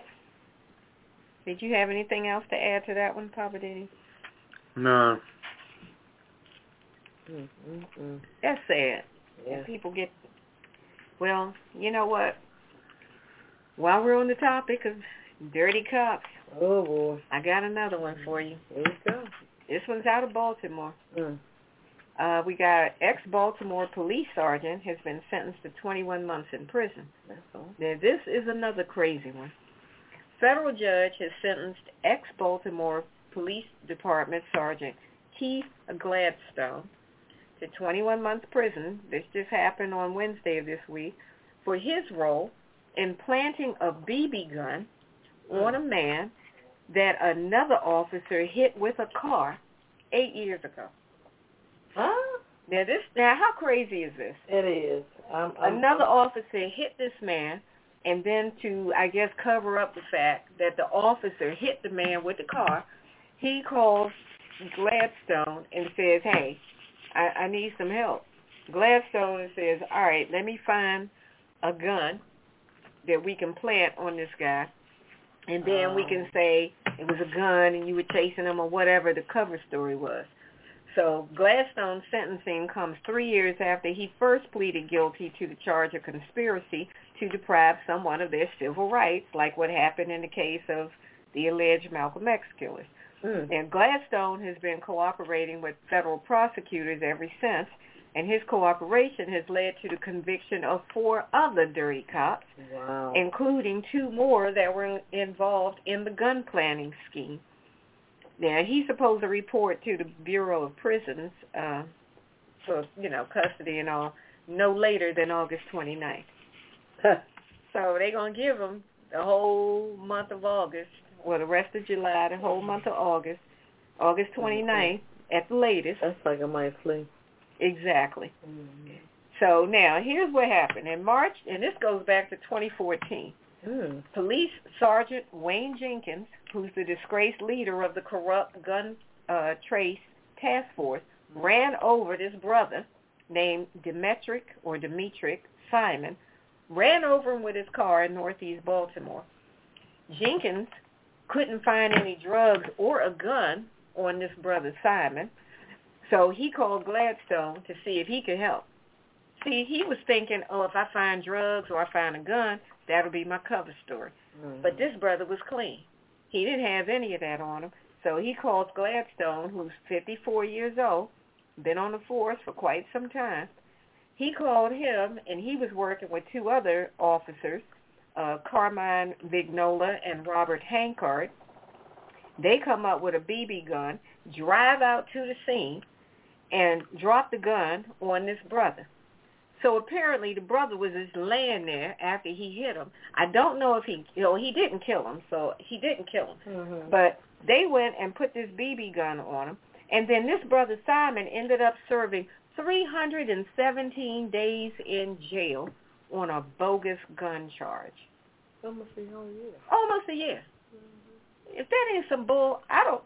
Did you have anything else to add to that one, Papa Diddy? No. Mm, mm, mm. That's sad. Yeah. And people get, well, you know what? While we're on the topic of dirty cops, oh boy, I got another one for you. Here we go. This one's out of Baltimore. Mm. Uh, we got ex-Baltimore police sergeant has been sentenced to twenty-one months in prison. That's all. Now, this is another crazy one. Federal judge has sentenced ex-Baltimore Police Department Sergeant Keith Gladstone to twenty-one months prison. This just happened on Wednesday of this week for his role in planting a B B gun on a man that another officer hit with a car eight years ago. Huh? Now this, now how crazy is this? It is. I'm, I'm, Another I'm, officer hit this man, and then to, I guess, cover up the fact that the officer hit the man with the car, he calls Gladstone and says, hey, I, I need some help. Gladstone says, all right, let me find a gun that we can plant on this guy, and then we can say it was a gun and you were chasing him or whatever the cover story was. So Gladstone's sentencing comes three years after he first pleaded guilty to the charge of conspiracy to deprive someone of their civil rights, like what happened in the case of the alleged Malcolm X killers. Mm. And Gladstone has been cooperating with federal prosecutors ever since, and his cooperation has led to the conviction of four other dirty cops, wow. including two more that were involved in the gun planting scheme. Now, he's supposed to report to the Bureau of Prisons uh, for, you know, custody and all, no later than August twenty-ninth. So they're going to give him the whole month of August well, the rest of July, the whole month of August, August twenty-ninth at the latest. That's like I might flee. Exactly. Mm-hmm. So now, here's what happened. In March, and this goes back to twenty fourteen, mm. Police Sergeant Wayne Jenkins, who's the disgraced leader of the corrupt gun uh, trace task force, ran over this brother named Demetric or Demetric Simon, ran over him with his car in northeast Baltimore. Jenkins couldn't find any drugs or a gun on this brother Simon, so he called Gladstone to see if he could help. See, he was thinking, oh, if I find drugs or I find a gun, that'll be my cover story. Mm-hmm. But this brother was clean. He didn't have any of that on him, so he called Gladstone, who's fifty-four years old, been on the force for quite some time. He called him, and he was working with two other officers, uh, Carmine Vignola and Robert Hankard. They come up with a B B gun, drive out to the scene, and drop the gun on this brother. So apparently the brother was just laying there after he hit him. I don't know if he, you know, he didn't kill him, so he didn't kill him. Mm-hmm. But they went and put this B B gun on him, and then this brother Simon ended up serving three hundred seventeen days in jail on a bogus gun charge. Almost a whole year. Almost a year. Mm-hmm. If that ain't some bull, I don't...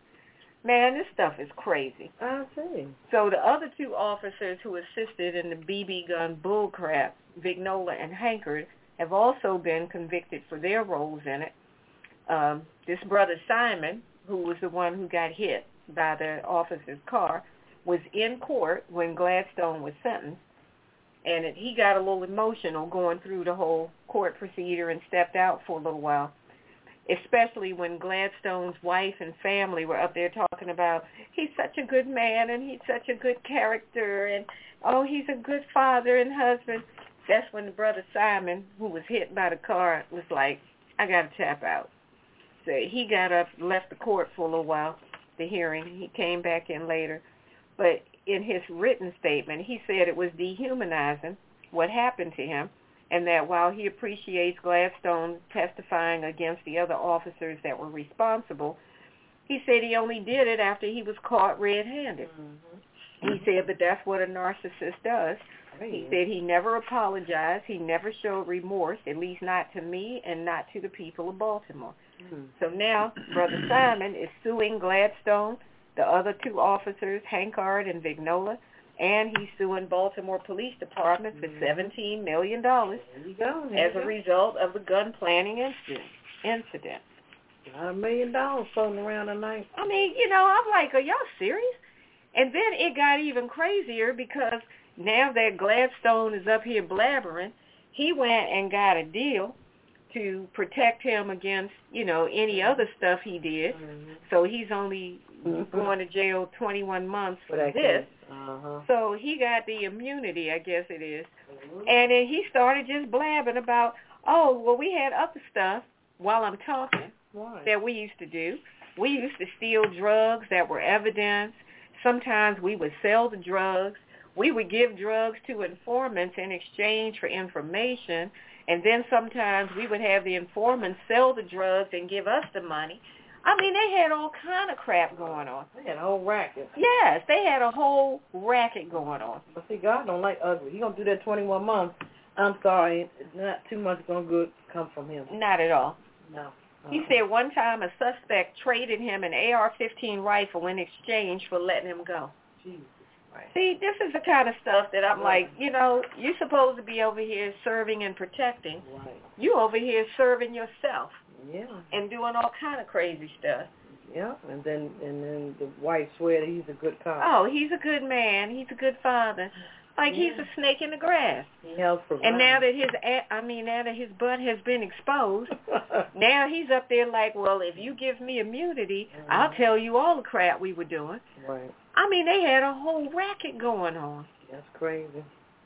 Man, this stuff is crazy. I see. So the other two officers who assisted in the B B gun bullcrap, Vignola and Hankard, have also been convicted for their roles in it. Um, this brother Simon, who was the one who got hit by the officer's car, was in court when Gladstone was sentenced, and it, he got a little emotional going through the whole court procedure and stepped out for a little while, especially when Gladstone's wife and family were up there talking about he's such a good man and he's such a good character and, oh, he's a good father and husband. That's when the brother Simon, who was hit by the car, was like, I got to tap out. So he got up, left the court for a little while, the hearing. He came back in later. But in his written statement, he said it was dehumanizing what happened to him, and that while he appreciates Gladstone testifying against the other officers that were responsible, he said he only did it after he was caught red-handed. Mm-hmm. He said, but that's what a narcissist does. He said he never apologized. He never showed remorse, at least not to me and not to the people of Baltimore. Mm-hmm. So now Brother Simon is suing Gladstone, the other two officers, Hankard and Vignola, and he's suing Baltimore Police Department for seventeen million dollars there you go, there as you a go. result of the gun planning incident. incident. Got a million dollars floating around tonight. I mean, you know, I'm like, are y'all serious? And then it got even crazier because now that Gladstone is up here blabbering, he went and got a deal to protect him against, you know, any other stuff he did. Mm-hmm. So he's only mm-hmm. going to jail twenty-one months for that this. Uh-huh. So he got the immunity, I guess it is. Mm-hmm. And then he started just blabbing about, oh, well, we had other stuff while I'm talking Why? that we used to do. We used to steal drugs that were evidence. Sometimes we would sell the drugs. We would give drugs to informants in exchange for information. And then sometimes we would have the informants sell the drugs and give us the money. I mean, they had all kind of crap going on. They had a whole racket. Yes, they had a whole racket going on. But see, God don't like ugly. He gonna do that twenty-one months. I'm sorry, not too much gonna good come from him. Not at all. No. Uh-uh. He said one time a suspect traded him an A R fifteen rifle in exchange for letting him go. Jesus. Right. See, this is the kind of stuff that I'm like, you know, you're supposed to be over here serving and protecting. Right. You over here serving yourself. Yeah. And doing all kind of crazy stuff. Yeah, and then and then the wife swear that he's a good cop. Oh, he's a good man. He's a good father. Like yeah. he's a snake in the grass. He helps provide. And now that his, I mean, now that his butt has been exposed, now he's up there like, well, if you give me immunity, mm-hmm. I'll tell you all the crap we were doing. Right. I mean, they had a whole racket going on. That's crazy.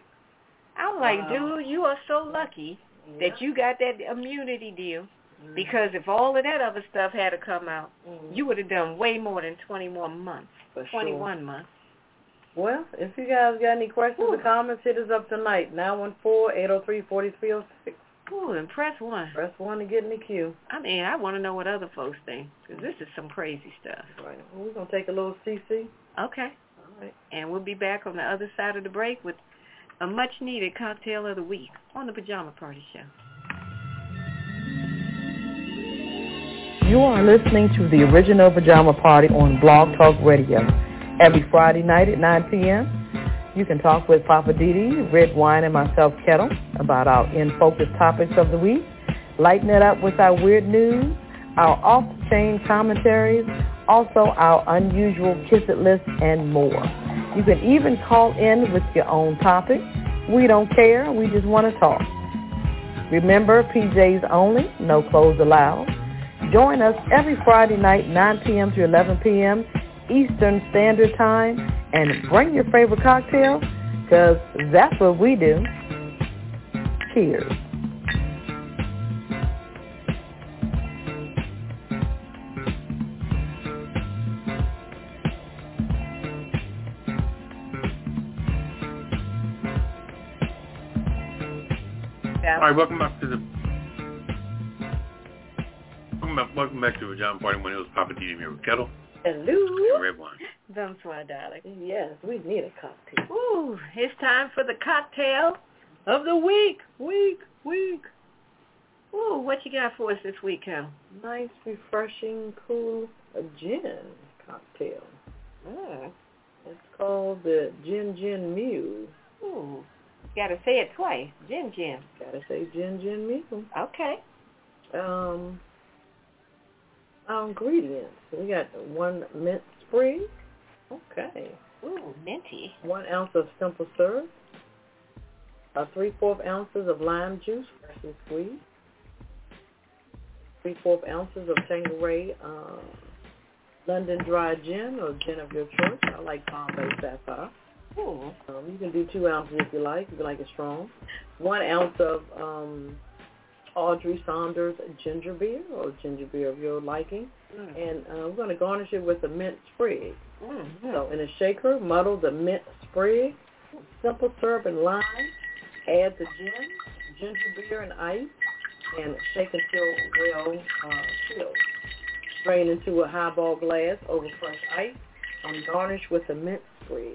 I'm like, wow. dude, you are so lucky yeah. that you got that immunity deal. Mm-hmm. Because if all of that other stuff had to come out, mm-hmm. you would have done way more than twenty-one months. For twenty-one sure. months. Well, if you guys got any questions Ooh. or comments, hit us up tonight. nine one four, eight oh three, four three oh six. Ooh, and press one. Press one to get in the queue. I mean, I want to know what other folks think, because this is some crazy stuff. Right. Well, we're going to take a little C C. Okay. All right. And we'll be back on the other side of the break with a much-needed cocktail of the week on the Pajama Party Show. You are listening to the original Pajama Party on Blog Talk Radio. Every Friday night at nine p.m., you can talk with Papa Didi, Red Wine, and myself, Kettle, about our in-focus topics of the week. Lighten it up with our weird news, our off-the-chain commentaries, also our unusual Kiss-It list, and more. You can even call in with your own topic. We don't care. We just want to talk. Remember, P Js only, no clothes allowed. Join us every Friday night, nine p.m. to eleven p.m. Eastern Standard Time, and bring your favorite cocktail, because that's what we do. Cheers. All right, welcome back to the welcome back, welcome back to the Pajama Party. When it was Papa Didi here with Kettle. Hello. And Red Wine. Bonsoir, darling. Yes, we need a cocktail. Ooh, it's time for the cocktail. Of the week, week, week. Ooh, what you got for us this week, Cal? Nice, refreshing, cool a gin cocktail. Mm. It's called the Gin Gin Mule. Ooh, you gotta say it twice. Gin Gin. Gotta say Gin Gin Mule. Okay. Um, our ingredients. We got one mint sprig. Okay. Ooh, minty. One ounce of simple syrup. Uh, three-fourths ounces of lime juice, freshly squeezed. Three-fourths ounces of Tanqueray uh, London dry gin or gin of your choice. I like Bombay Sapphire. Ooh. Um, you can do two ounces if you like, if you like it strong. One ounce of um, Audrey Saunders ginger beer or ginger beer of your liking. Mm. And uh, we're going to garnish it with a mint sprig. Mm-hmm. So in a shaker, muddle the mint sprig, simple syrup and lime. Add the gin, ginger beer, and ice, and shake until well uh, chilled. Strain into a highball glass over fresh ice, and garnish with a mint sprig.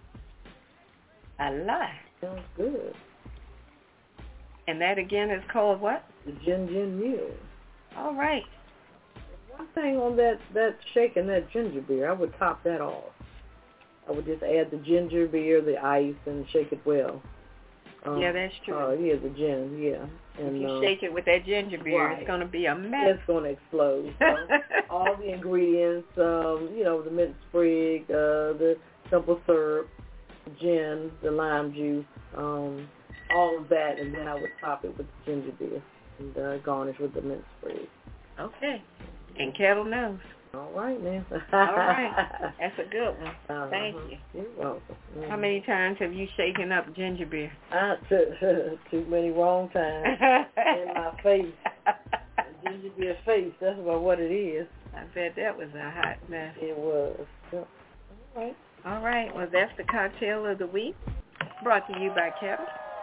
I lie. Sounds good. And that again is called what? The Gin Gin Mule. All right. One thing on that, that shaking that ginger beer, I would top that off. I would just add the ginger beer, the ice, and shake it well. Um, yeah, that's true. Oh, uh, yeah, the gin, yeah. And, if you uh, shake it with that ginger beer, right. It's going to be a mess. It's going to explode. So all the ingredients, um, you know, the mint sprig, uh, the simple syrup, gin, the lime juice, um, all of that, and then I would top it with the ginger beer and uh, garnish with the mint sprig. Okay. And Kettle knows. All right, man. All right. That's a good one. Uh-huh. Thank you. You're welcome. Mm-hmm. How many times have you shaken up ginger beer? I took too many wrong times in my face. Ginger beer face, that's about what it is. I bet that was a hot mess. It was. Yep. All right. All right. Well, that's the cocktail of the week, brought to you by Kettle.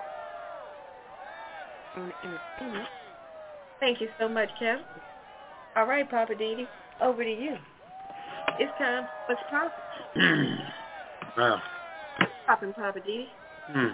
Thank you so much, Kettle. All right, Papa Didi, over to you. It's time. What's poppin'? Wow. Poppin', Papa Didi. Hmm.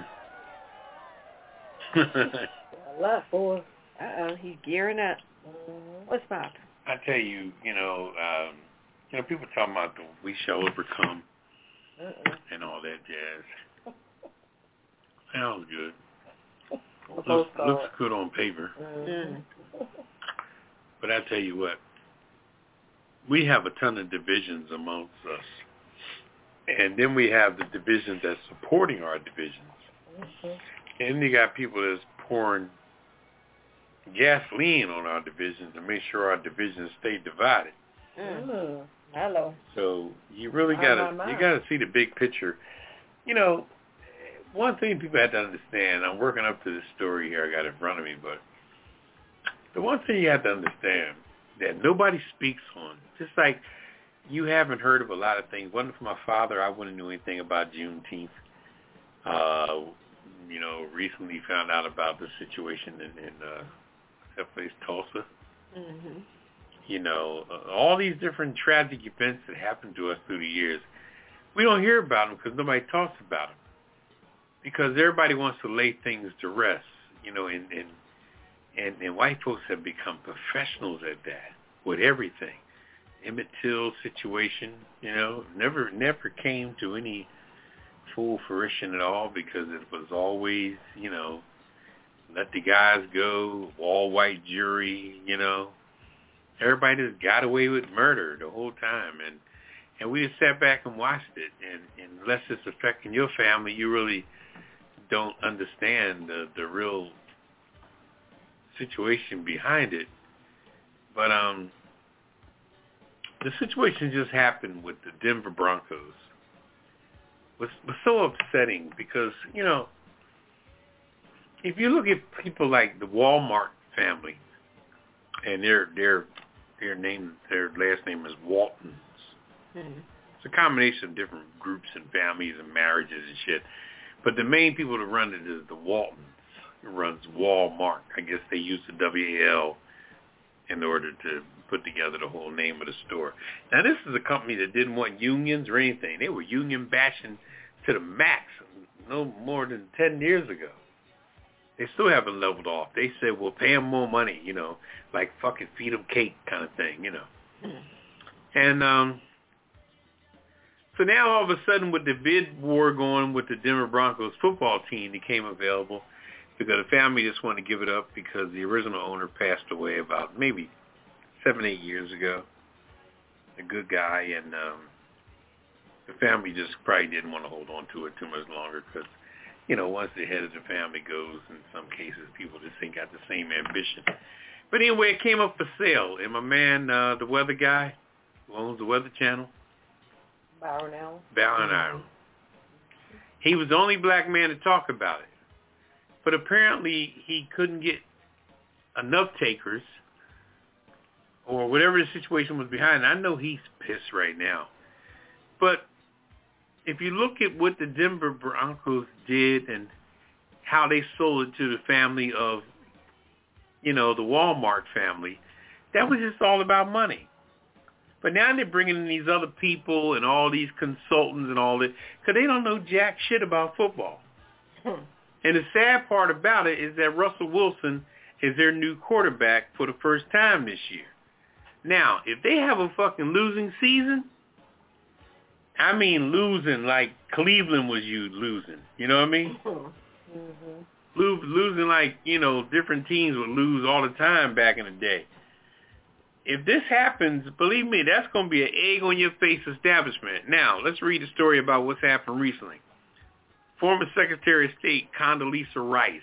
A lot for us. Uh-oh, he's gearing up. Mm-hmm. What's poppin'? I tell you, you know, um, you know, people talking about the we shall overcome Uh-uh. and all that jazz. Sounds good. Looks, looks good on paper. Mm-hmm. But I tell you what, we have a ton of divisions amongst us. And then we have the divisions that's supporting our divisions. Mm-hmm. And then you got people that's pouring gasoline on our divisions to make sure our divisions stay divided. Mm. Hello. So you really My, gotta my, my. you gotta see the big picture. You know, one thing people have to understand, I'm working up to this story here I got in front of me, but the one thing you have to understand that nobody speaks on, just like you haven't heard of a lot of things. Wasn't for my father, I wouldn't know anything about Juneteenth. Uh, you know, recently found out about the situation in, in uh, that place, Tulsa. Mm-hmm. You know, uh, all these different tragic events that happened to us through the years, we don't hear about them because nobody talks about them. Because everybody wants to lay things to rest, you know, and, and, and, and white folks have become professionals at that with everything. Emmett Till situation, you know, never never came to any full fruition at all because it was always, you know, let the guys go, all white jury, you know. Everybody just got away with murder the whole time, and and we just sat back and watched it. And, and unless it's affecting your family, you really don't understand the the real situation behind it. But um, the situation just happened with the Denver Broncos. Was was so upsetting because, you know, if you look at people like the Walmart family, and their their their name their last name is Waltons. Mm-hmm. It's a combination of different groups and families and marriages and shit. But the main people that run it is the Waltons. It runs Walmart. I guess they use the W A L in order to put together the whole name of the store. Now, this is a company that didn't want unions or anything. They were union bashing to the max no more than ten years ago. They still haven't leveled off. They said, we'll pay them more money, you know, like fucking feed them cake kind of thing, you know. Mm. And um, so now all of a sudden with the bid war going with the Denver Broncos football team became available because the family just wanted to give it up because the original owner passed away about maybe seven, eight years ago. A good guy, and um, the family just probably didn't want to hold on to it too much longer because, you know, once the head of the family goes, in some cases, people just ain't got the same ambition. But anyway, it came up for sale, and my man, uh, the weather guy, who owns the Weather Channel, Byron Allen. Byron Allen. He was the only black man to talk about it. But apparently he couldn't get enough takers or whatever the situation was behind it. I know he's pissed right now. But if you look at what the Denver Broncos did and how they sold it to the family of, you know, the Walmart family, that was just all about money. But now they're bringing in these other people and all these consultants and all that because they don't know jack shit about football. Hmm. And the sad part about it is that Russell Wilson is their new quarterback for the first time this year. Now, if they have a fucking losing season, I mean losing like Cleveland was you losing. You know what I mean? Mm-hmm. Lo- losing like, you know, different teams would lose all the time back in the day. If this happens, believe me, that's going to be an egg-on-your-face establishment. Now, let's read a story about what's happened recently. Former Secretary of State Condoleezza Rice.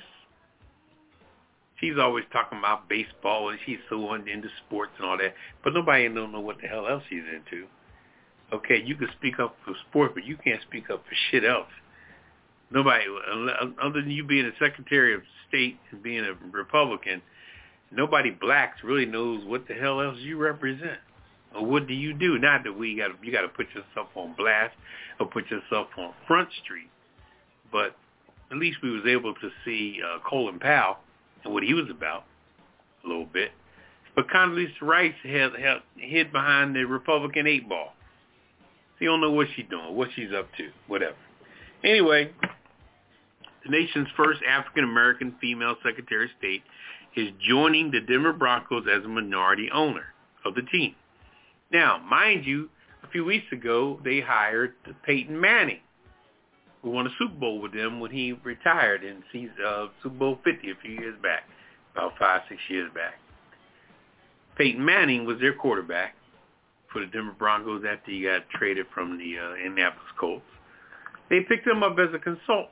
She's always talking about baseball, and she's so into sports and all that, but nobody don't know what the hell else she's into. Okay, you can speak up for sport, but you can't speak up for shit else. Nobody, other than you being a Secretary of State and being a Republican, nobody blacks really knows what the hell else you represent. Or what do you do? Not that we got you got to put yourself on blast or put yourself on Front Street, but at least we was able to see uh, Colin Powell and what he was about a little bit. But Condoleezza Rice had, had hid behind the Republican eight ball. So you don't know what she's doing, what she's up to, whatever. Anyway, the nation's first African-American female Secretary of State is joining the Denver Broncos as a minority owner of the team. Now, mind you, a few weeks ago, they hired Peyton Manning, who won a Super Bowl with them when he retired in uh, Super Bowl fifty a few years back, about five, six years back. Peyton Manning was their quarterback for the Denver Broncos after he got traded from the uh, Indianapolis Colts. They picked him up as a consultant.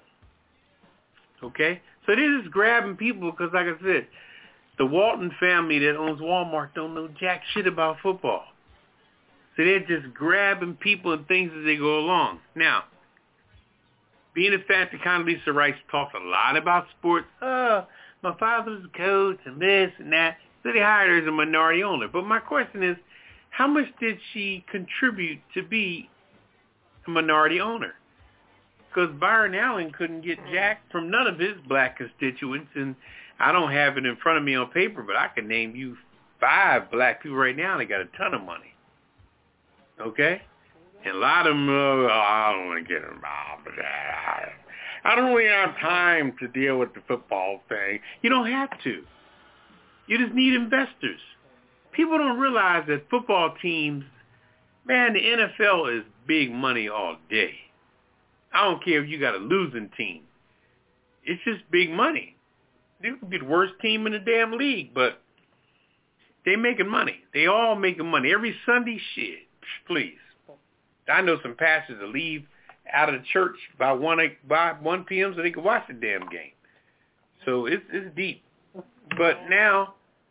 Okay? So they're just grabbing people because, like I said, the Walton family that owns Walmart don't know jack shit about football. So they're just grabbing people and things as they go along. Now, being the fact that Condoleezza Rice talks a lot about sports, oh, my father was a coach and this and that, so they hired her as a minority owner. But my question is, how much did she contribute to be a minority owner? because Byron Allen couldn't get jack from none of his black constituents, and I don't have it in front of me on paper, but I can name you five black people right now that got a ton of money. Okay? And a lot of them, uh, oh, I don't want to get involved with that. I don't really have time to deal with the football thing. You don't have to. You just need investors. People don't realize that football teams, man, the N F L is big money all day. I don't care if you got a losing team. It's just big money. They could be the worst team in the damn league, but they making money. They all making money. Every Sunday, shit, please. I know some pastors that leave out of the church by one by one p.m. so they can watch the damn game. So it's it's deep. But now,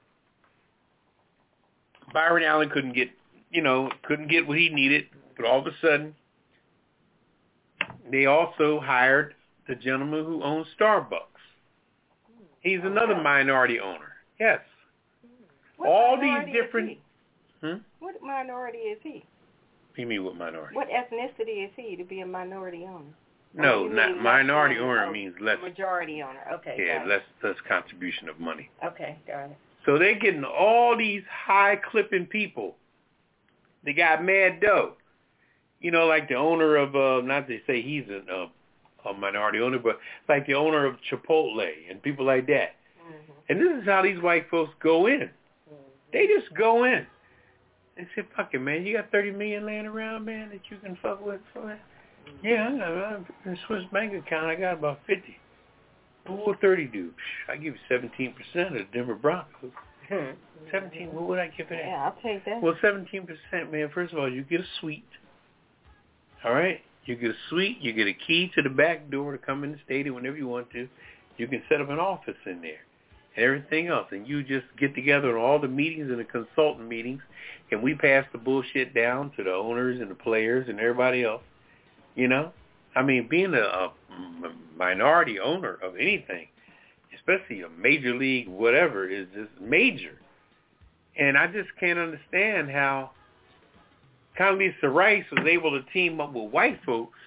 Byron Allen couldn't get, you know, couldn't get what he needed. But all of a sudden, they also hired the gentleman who owns Starbucks. He's another minority owner. Yes. What all these different. Hmm? What minority is he? What do you mean what minority? What ethnicity is he to be a minority owner? No, not minority owner means less. Majority owner. Okay. Yeah, less less contribution of money. Okay, got it. So they're getting all these high clipping people. They got mad dough. You know, like the owner of, uh, not to say he's a, a, a minority owner, but like the owner of Chipotle and people like that. Mm-hmm. And this is how these white folks go in. Mm-hmm. They just go in. They say, fuck it, man, you got thirty million dollars laying around, man, that you can fuck with for that? Mm-hmm. Yeah, I got in a Swiss bank account, I got about fifty. What will thirty do? I give you seventeen percent of the Denver Broncos. Hmm. seventeen, what would I give it? Yeah, I'll take that. Well, seventeen percent, man, first of all, you get a suite. All right? You get a suite, you get a key to the back door to come in the stadium whenever you want to. You can set up an office in there and everything else. And you just get together in all the meetings and the consultant meetings, and we pass the bullshit down to the owners and the players and everybody else. You know? I mean, being a, a minority owner of anything, especially a major league whatever, is just major. And I just can't understand how Condoleezza Rice was able to team up with white folks,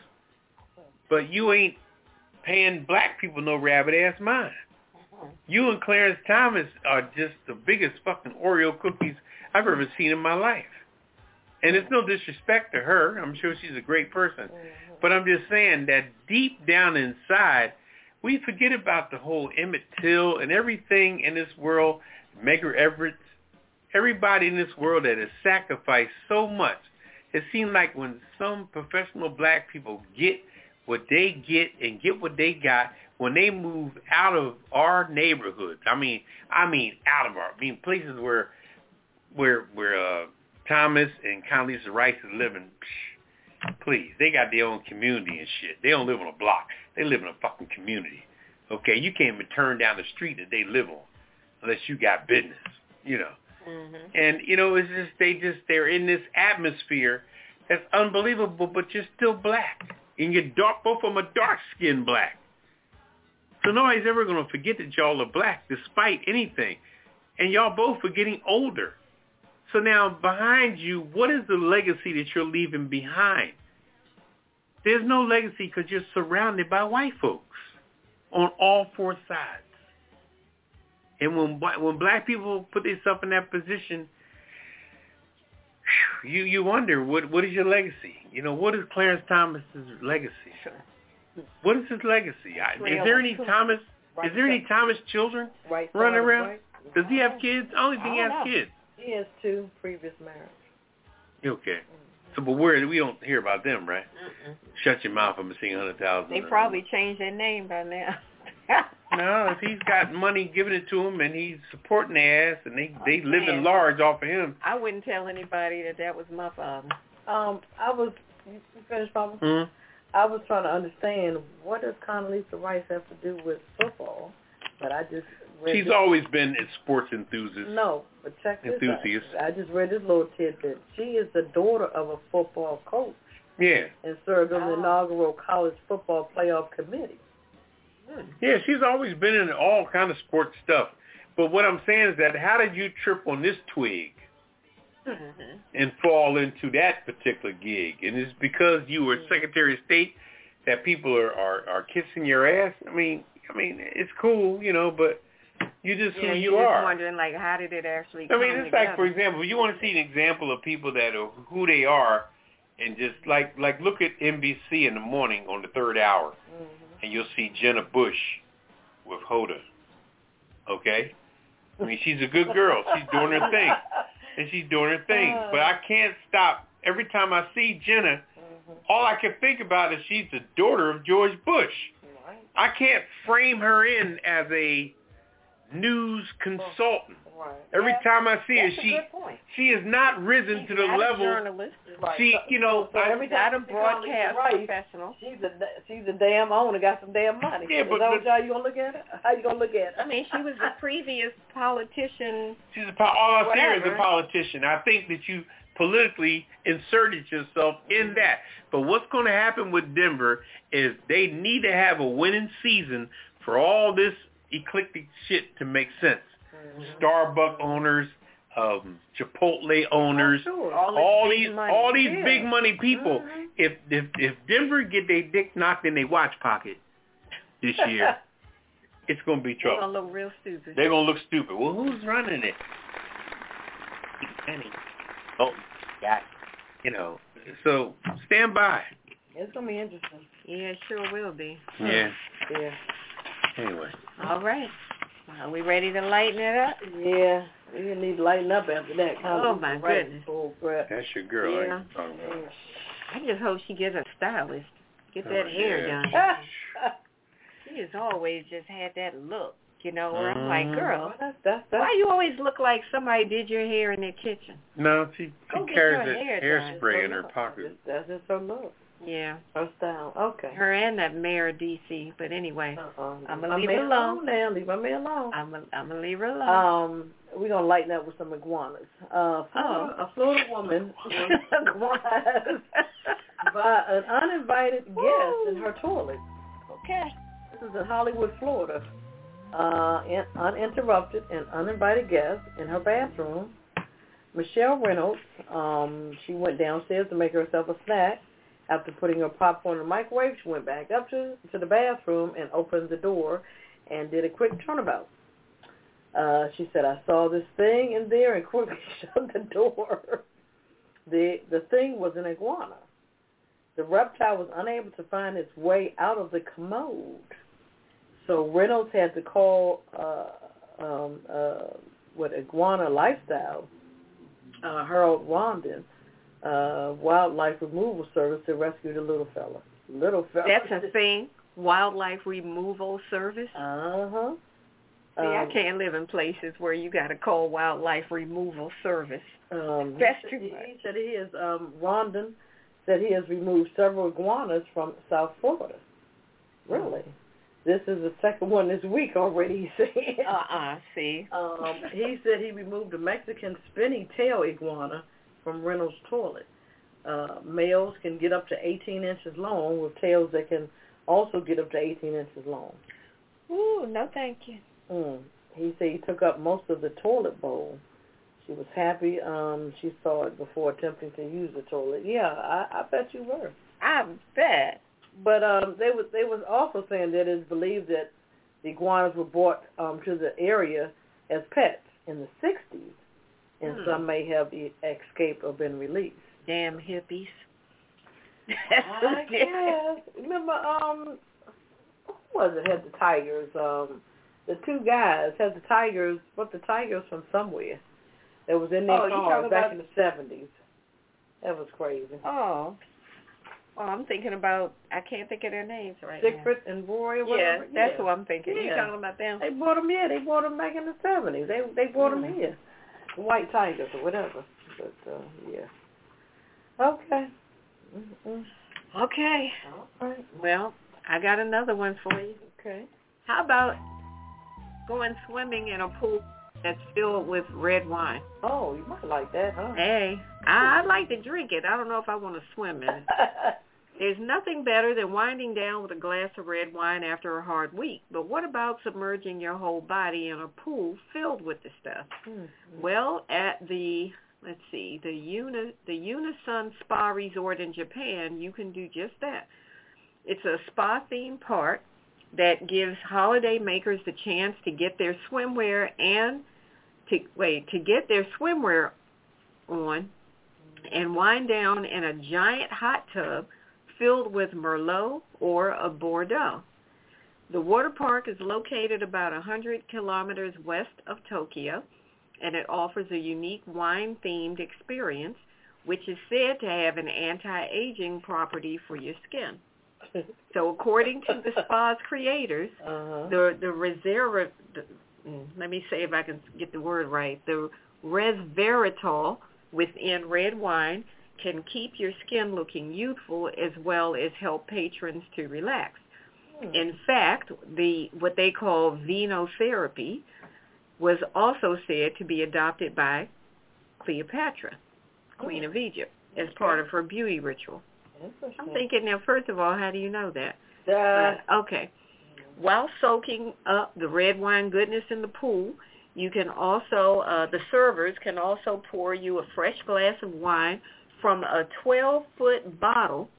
but you ain't paying black people no rabbit-ass mind. You and Clarence Thomas are just the biggest fucking Oreo cookies I've ever seen in my life. And it's no disrespect to her. I'm sure she's a great person. But I'm just saying that deep down inside, we forget about the whole Emmett Till and everything in this world, Medgar Evers, everybody in this world that has sacrificed so much. It seems like when some professional black people get what they get and get what they got, when they move out of our neighborhoods, I mean, I mean out of our, I mean places where, where, where uh, Thomas and Condoleezza Rice is living. Psh, please, they got their own community and shit. They don't live on a block. They live in a fucking community. Okay, you can't even turn down the street that they live on unless you got business, you know. Mm-hmm. And, you know, it's just, they just, they're in this atmosphere that's unbelievable, but you're still black. And you're dark, both of them are dark-skinned black. So nobody's ever going to forget that y'all are black despite anything. And y'all both are getting older. So now behind you, what is the legacy that you're leaving behind? There's no legacy because you're surrounded by white folks on all four sides. And when when black people put themselves in that position, you you wonder, what what is your legacy? You know, what is Clarence Thomas's legacy? What is his legacy? Is there any Thomas? Is there any Thomas children running around? Does he have kids? I don't think he has kids. He has two previous marriages. Okay. So, but where we don't hear about them, right? Mm-mm. Shut your mouth! I'm seeing hundred thousand. They probably changed their name by now. No, if he's got money, giving it to him, and he's supporting their ass, and they oh, they living large off of him. I wouldn't tell anybody that that was my father. Um, I was. You finished, Papa? Mm-hmm. I was trying to understand what does Condoleezza Rice have to do with football, but I just. Read She's this. always been a sports enthusiast. No, but check this enthusiast. out. I just read this little tidbit. She is the daughter of a football coach. Yeah. And served on the oh. inaugural college football playoff committee. Hmm. Yeah, she's always been in all kind of sports stuff. But what I'm saying is that how did you trip on this twig mm-hmm. and fall into that particular gig? And it's because you were Secretary of State that people are, are, are kissing your ass, I mean, I mean, it's cool, you know, but you just yeah, who you you're are. just wondering, like, how did it actually I come mean, it's together? like, for example, you want to see an example of people that are who they are, and just like like look at N B C in the morning on the third hour, Mm-hmm. and you'll see Jenna Bush with Hoda. Okay, I mean, she's a good girl. She's doing her thing, and she's doing her thing. But I can't stop. Every time I see Jenna, Mm-hmm. all I can think about is she's the daughter of George Bush. Right. I can't frame her in as a news consultant. Right. Every Yeah, time I see her, that's a she good point. she has not risen She's to the not level. a journalist. Right. She, So- you know, so I- every Not time a she calls me broadcast right, professional. She's a she's a damn owner, got some damn money. Yeah, Is but- that but- how you gonna look at it? How you gonna look at it? I mean, she was the previous politician. She's a, po- all I see her is a Whatever. politician. I think that you politically inserted yourself in that. But what's going to happen with Denver is they need to have a winning season for all this eclectic shit to make sense. Mm-hmm. Starbucks owners, um, Chipotle owners, Oh, sure. All this all big these money. all these Yeah. big money people. Mhm. If if if Denver get their dick knocked in their watch pocket this year, it's going to be They're trouble. gonna look real stupid. They're going to look stupid. Well, who's running it? Penny. Oh, yeah. You know, so stand by. It's gonna be interesting. Yeah, it sure will be. Yeah. Yeah. Anyway. All right. Are we ready to lighten it up? Yeah. You need to lighten up after that. Oh, my right. goodness. Bull crap. That's your girl. Yeah. I ain't talking about. I just hope she gets a stylist. Get that Oh, hair yeah. done. She has always just had that look, you know, where I'm like, Mhm. girl, that's, that's, that's, why you always look like somebody did your hair in their kitchen? No, she, Go she get carries your that hair hairspray in That's her look. pocket. That's just her look. Yeah. Her style. Okay. Her and that mayor of D C. But anyway, Uh-uh. I'ma my leave man it alone. now. Leave my man alone. I'm going I'm to leave her alone. Um, we're gonna lighten up with some iguanas. Uh, Florida, Oh. a Florida woman was surprised by an uninvited guest in her toilet. Okay. This is in Hollywood, Florida. Uh, in, uninterrupted and uninvited guest in her bathroom. Michelle Reynolds, um, she went downstairs to make herself a snack. After putting her popcorn in the microwave, she went back up to, to the bathroom and opened the door and did a quick turnabout. Uh, she said, I saw this thing in there and quickly shut the door. The, the thing was an iguana. The reptile was unable to find its way out of the commode. So Reynolds had to call uh, um, uh, what Iguana Lifestyle, uh, Harold Rondon, uh, Wildlife Removal Service to rescue the little fella. Little fella. That's a thing. Wildlife Removal Service. Uh-huh. See, I Um, can't live in places where you got to call Wildlife Removal Service. Um, That's he, too he, much. he said he has, um, Rondon said he has removed several iguanas from South Florida. Really? This is the second one this week already, he said. Uh-uh, see. Um, he said he removed a Mexican spinny tail iguana from Reynolds' toilet. Uh, males can get up to eighteen inches long with tails that can also get up to eighteen inches long. Ooh, no thank you. Mm. He said he took up most of the toilet bowl. She was happy um, she saw it before attempting to use the toilet. Yeah, I, I bet you were. I bet. But um, they was they was also saying that it's believed that the iguanas were brought um, to the area as pets in the sixties, and Hmm. some may have e- escaped or been released. Damn hippies. I guess. Remember, um, who was it? Had the tigers? Um, the two guys had the tigers. What the tigers from somewhere? That was in their Oh, you car talking back about- in the seventies. That was crazy. Oh. Well, I'm thinking about, I can't think of their names right Siegfried and Roy or now. Yeah, whatever. that's who I'm thinking. You Yeah. talking about them? They brought them, yeah, they brought them back in the seventies. They they brought them Mm. here. The white tigers or whatever. But, uh, yeah. Okay. Mm-mm. Okay. All right. Well, I got another one for you. Okay. How about going swimming in a pool that's filled with red wine? Oh, you might like that, huh? Hey, I, I'd like to drink it. I don't know if I want to swim in it. There's nothing better than winding down with a glass of red wine after a hard week. But what about submerging your whole body in a pool filled with the stuff? Mm-hmm. Well, at the, let's see, the Uni, the Unisun Spa Resort in Japan, you can do just that. It's a spa-themed park that gives holidaymakers the chance to get their swimwear and to wait to get their swimwear on and wind down in a giant hot tub filled with Merlot or a Bordeaux. The water park is located about one hundred kilometers west of Tokyo, and it offers a unique wine-themed experience, which is said to have an anti-aging property for your skin. So according to the spa's creators, uh-huh. the the Resveratrol, let me say if I can get the word right, the Resveratrol within red wine can keep your skin looking youthful as well as help patrons to relax. Hmm. In fact, the what they call venotherapy was also said to be adopted by Cleopatra, Queen oh. of Egypt, as okay. part of her beauty ritual. I'm thinking now, first of all, how do you know that? Uh, okay. While soaking up the red wine goodness in the pool, you can also, uh, the servers can also pour you a fresh glass of wine from a twelve-foot bottle,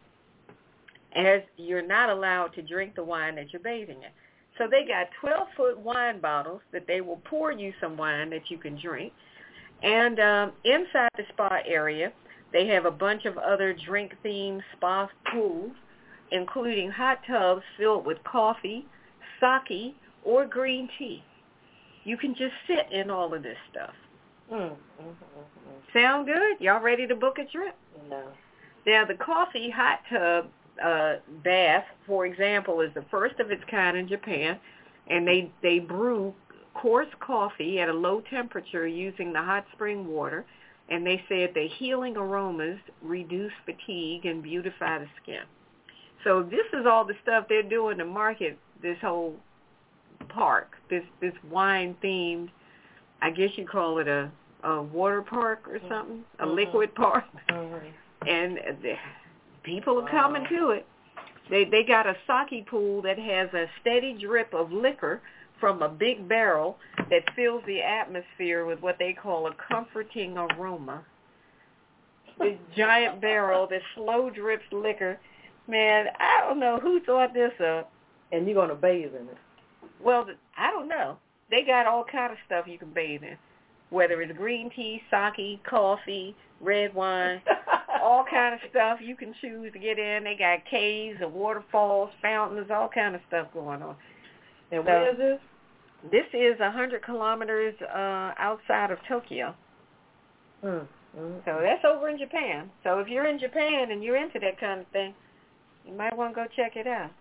as you're not allowed to drink the wine that you're bathing in. So they got twelve-foot wine bottles that they will pour you some wine that you can drink. And um, inside the spa area, they have a bunch of other drink-themed spa pools, including hot tubs filled with coffee, sake, or green tea. You can just sit in all of this stuff. Mm, mm, mm, mm. Sound good? Y'all ready to book a trip? No. Now, the coffee hot tub uh, bath, for example, is the first of its kind in Japan, and they, they brew coarse coffee at a low temperature using the hot spring water, and they said the healing aromas reduce fatigue and beautify the skin. So this is all the stuff they're doing to market this whole park, this this wine-themed, I guess you call it a, a water park or something, a mm-hmm. liquid park. Mm-hmm. And the, people are coming wow. to it. They they got a sake pool that has a steady drip of liquor from a big barrel that fills the atmosphere with what they call a comforting aroma. This giant barrel that slow drips liquor. Man, I don't know who thought this up. And you're going to bathe in it. Well, I don't know. They got all kind of stuff you can bathe in, whether it's green tea, sake, coffee, red wine, all kind of stuff you can choose to get in. They got caves and waterfalls, fountains, all kind of stuff going on. And where so, is this? This is one hundred kilometers uh, outside of Tokyo. Mm, mm, so that's over in Japan. So if you're in Japan and you're into that kind of thing, you might want to go check it out.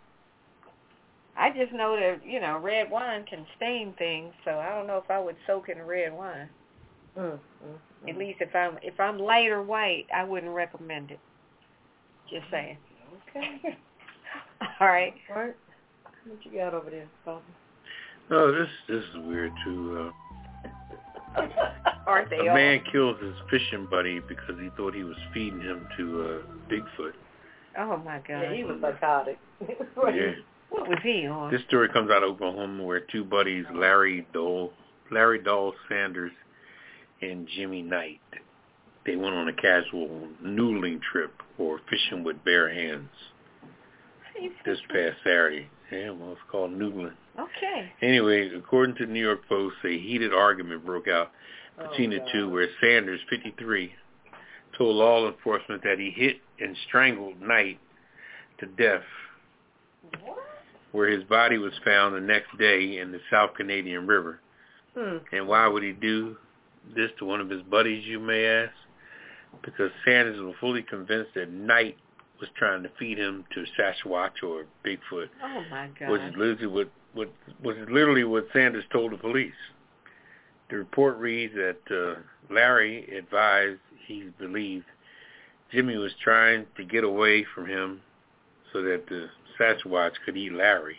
I just know that, you know, red wine can stain things, so I don't know if I would soak in red wine. Mm, mm, mm. At least if I'm if I'm light or white, I wouldn't recommend it. Just saying. Okay. All right. All right. What you got over there, Papa? No, this this is weird too. Uh, Aren't they a all? man kills his fishing buddy because he thought he was feeding him to uh, Bigfoot. Oh my God! Yeah, he was psychotic. Yeah. What was he on? This story comes out of Oklahoma, where two buddies, Larry Dole, Larry Dole Sanders, and Jimmy Knight, they went on a casual noodling trip or fishing with bare hands this past Saturday. Yeah, well, it's called noodling. Okay. Anyway, according to the New York Post, a heated argument broke out between oh, the two, where Sanders, fifty-three, told law enforcement that he hit and strangled Knight to death, what? where his body was found the next day in the South Canadian River. Hmm. And why would he do this to one of his buddies, you may ask? Because Sanders was fully convinced that Knight was trying to feed him to Sasquatch or Bigfoot. Oh my God! Which is literally what, what was literally what Sanders told the police. The report reads that uh, Larry advised he believed Jimmy was trying to get away from him so that the Sasquatch could eat Larry.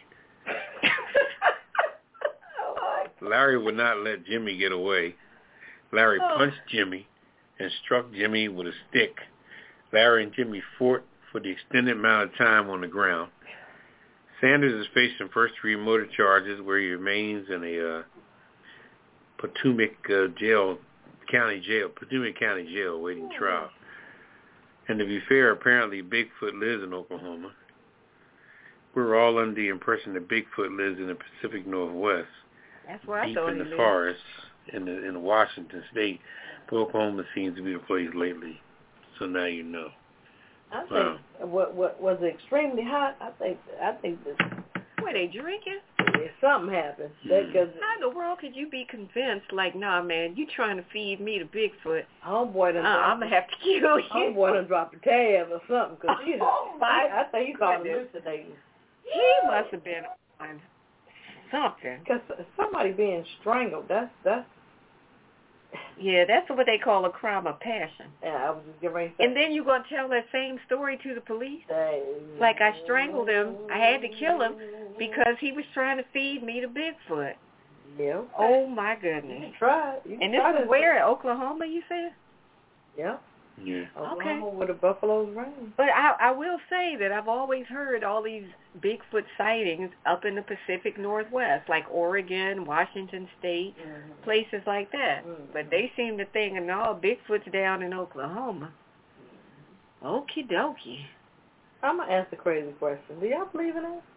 Larry would not let Jimmy get away. Larry oh. punched Jimmy and struck Jimmy with a stick. Larry and Jimmy fought for the extended amount of time on the ground. Sanders is facing first-degree murder charges, where he remains in a uh, Potomac uh, jail, county jail, Potomac County jail, awaiting oh. trial. And to be fair, apparently Bigfoot lives in Oklahoma. we're all under the impression that Bigfoot lives in the Pacific Northwest, That's where I deep thought in he the lived. forest in the in Washington State. But Oklahoma seems to be the place lately. So now you know. I think Wow. what what was extremely hot. I think I think that Were they drinking? something happened. Hmm. Because How in the world could you be convinced, like, nah, man, you trying to feed me to Bigfoot? homeboy done Uh, I'm dropped going to have to kill you. homeboy done dropped a tab or something. Cause he, Oh, my I, I think he called him goodness. hallucinating. He must have been on something. Because somebody being strangled. That's that's. Yeah, that's what they call a crime of passion. Yeah, I was just getting ready to say. And then you're going to tell that same story to the police? Say, Like, I strangled him. I had to kill him because he was trying to feed me to Bigfoot. Yeah. Okay. Oh, my You goodness. can try it. You can And this try was where? In Oklahoma, you said? Yeah. Yeah. Oklahoma where the buffaloes rain. But I, I will say that I've always heard all these Bigfoot sightings up in the Pacific Northwest, like Oregon, Washington State, Mm-hmm. places like that. Mhm. But they seem to think, no, Bigfoot's down in Oklahoma. Okie dokie. I'm going to ask the crazy question. Do y'all believe in that?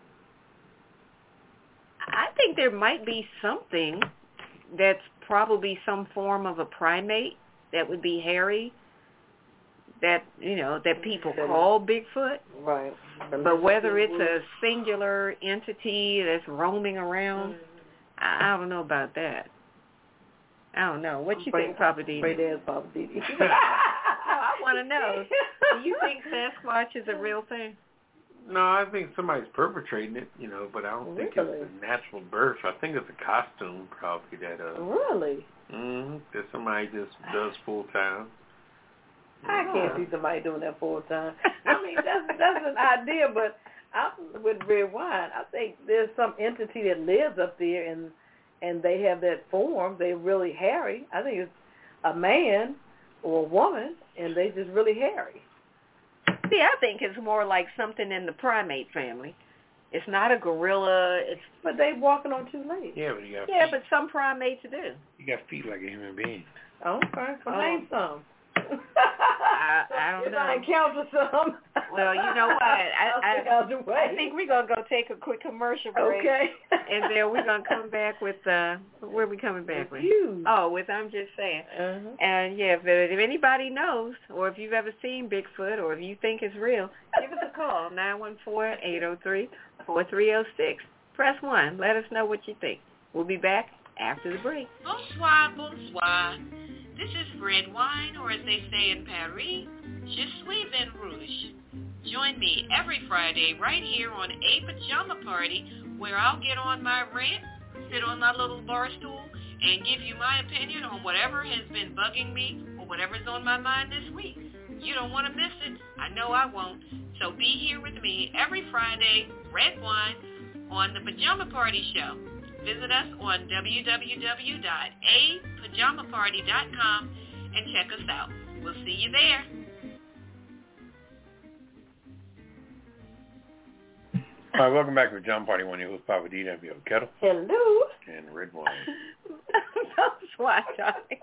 I think there might be something that's probably some form of a primate that would be hairy, that, you know, that people call Bigfoot. Right. But whether it's a singular entity that's roaming around, I, I don't know about that. I don't know. What you think, Papa Didi? Afraid there's Papa Didi. I want to know. Do you think Sasquatch is a real thing? No, I think somebody's perpetrating it, you know, but I don't think Really? it's a natural birth. I think it's a costume, probably, that, uh, Really? mm, that somebody just does full time. I can't see somebody doing that full time. I mean, that's that's an idea, but I'm with red wine. I think there's some entity that lives up there, and and they have that form. They're really hairy. I think it's a man or a woman, and they just really hairy. See, I think it's more like something in the primate family. It's not a gorilla. It's But they walking on two legs. Yeah, but you got yeah, feet. but some primates do. You got feet like a human being. Okay, well, name some. I, I don't if know. I encounter some. Well, you know what? I, I'll I, stay out the way. I think we're gonna go take a quick commercial break. Okay. And then we're gonna come back with uh, where are we coming back with? You. Oh, with I'm just saying. Uh-huh. And yeah, if, if anybody knows, or if you've ever seen Bigfoot, or if you think it's real, give us a call nine one four, eight zero three, four three zero six. Press one. Let us know what you think. We'll be back after the break. Bonsoir, bonsoir. This is red wine, or as they say in Paris, je suis vin rouge. Join me every Friday right here on A Pajama Party, where I'll get on my rant, sit on my little bar stool, and give you my opinion on whatever has been bugging me or whatever's on my mind this week. You don't want to miss it. I know I won't. So be here with me every Friday, red wine, on the Pajama Party Show. Visit us on w w w dot a pajama party dot com and check us out. We'll see you there. All right, welcome back to the John Party. One of your hosts, Papa D, W Kettle, Hello. and Red Wine. That's why, darling.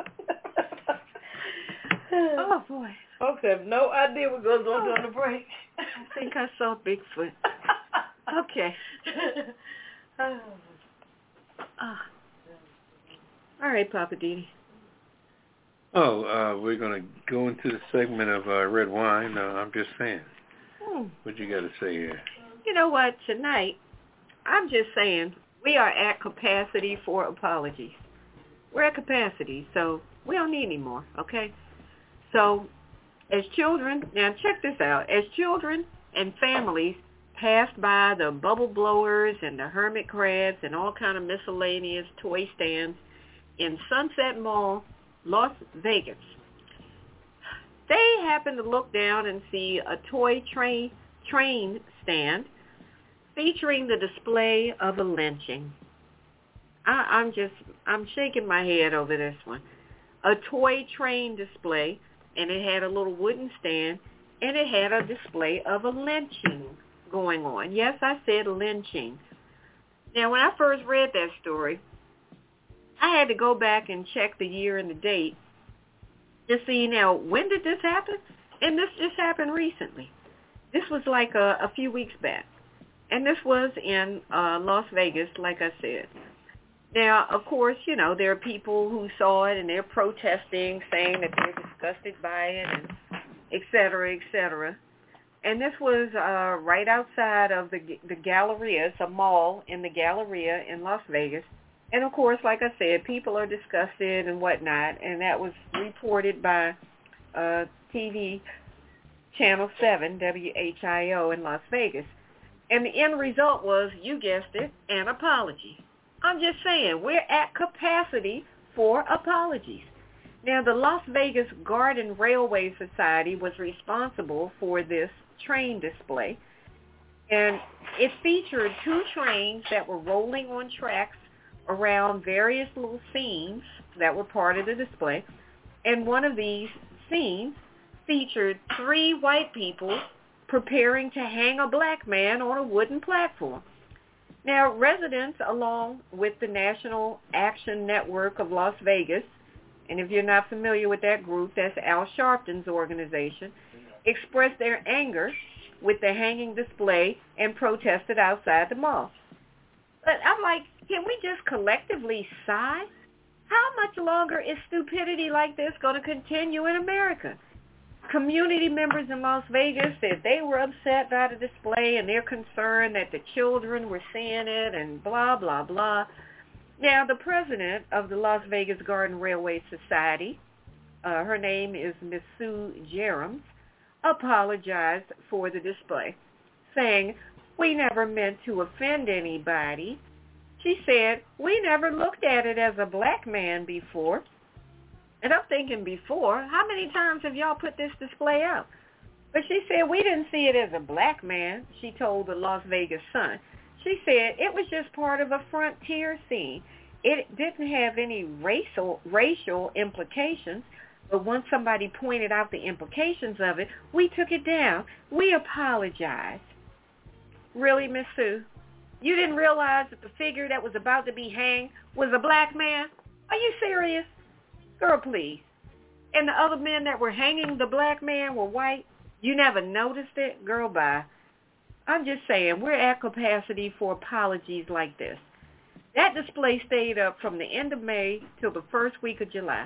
Oh, boy. Folks have no idea what goes on during the break. I think I saw Bigfoot. Okay. Ah. All right, Papa Didi. Oh, uh, we're going to go into the segment of uh, Red Wine. Uh, I'm just saying. Hmm. What you got to say here? You know what? Tonight, I'm just saying, we are at capacity for apologies. We're at capacity, so we don't need any more, okay? So, as children, now check this out. As children and families passed by the bubble blowers and the hermit crabs and all kind of miscellaneous toy stands in Sunset Mall, Las Vegas, they happened to look down and see a toy train train stand featuring the display of a lynching. I, I'm just, I'm shaking my head over this one. A toy train display, and it had a little wooden stand, and it had a display of a lynching going on. Yes, I said lynching. Now, when I first read that story, I had to go back and check the year and the date to see, now, when did this happen? And this just happened recently. This was like a, a few weeks back. And this was in uh, Las Vegas, like I said. Now, of course, you know, there are people who saw it and they're protesting, saying that they're disgusted by it, and et cetera, et cetera. And this was uh, right outside of the the Galleria. It's a mall in the Galleria in Las Vegas. And, of course, like I said, people are disgusted and whatnot, and that was reported by uh, T V Channel seven, W H I O, in Las Vegas. And the end result was, you guessed it, an apology. I'm just saying, we're at capacity for apologies. Now, the Las Vegas Garden Railway Society was responsible for this train display, and it featured two trains that were rolling on tracks around various little scenes that were part of the display, and one of these scenes featured three white people preparing to hang a black man on a wooden platform. Now, residents, along with the National Action Network of Las Vegas, and if you're not familiar with that group, that's Al Sharpton's organization, expressed their anger with the hanging display and protested outside the mall. But I'm like, can we just collectively sigh? How much longer is stupidity like this going to continue in America? Community members in Las Vegas said they were upset by the display and they're concerned that the children were seeing it and blah, blah, blah. Now, the president of the Las Vegas Garden Railway Society, uh, her name is Miss Sue Jerams, apologized for the display, saying, "We never meant to offend anybody." She said, "We never looked at it as a black man before." And I'm thinking, before, how many times have y'all put this display out? But she said, "We didn't see it as a black man," she told the Las Vegas Sun. She said it was just part of a frontier scene. It didn't have any racial racial implications, but once somebody pointed out the implications of it, we took it down. We apologized. Really, Miss Sue? You didn't realize that the figure that was about to be hanged was a black man? Are you serious? Girl, please. And the other men that were hanging the black man were white? You never noticed it? Girl, bye. I'm just saying, we're at capacity for apologies like this. That display stayed up from the end of May till the first week of July.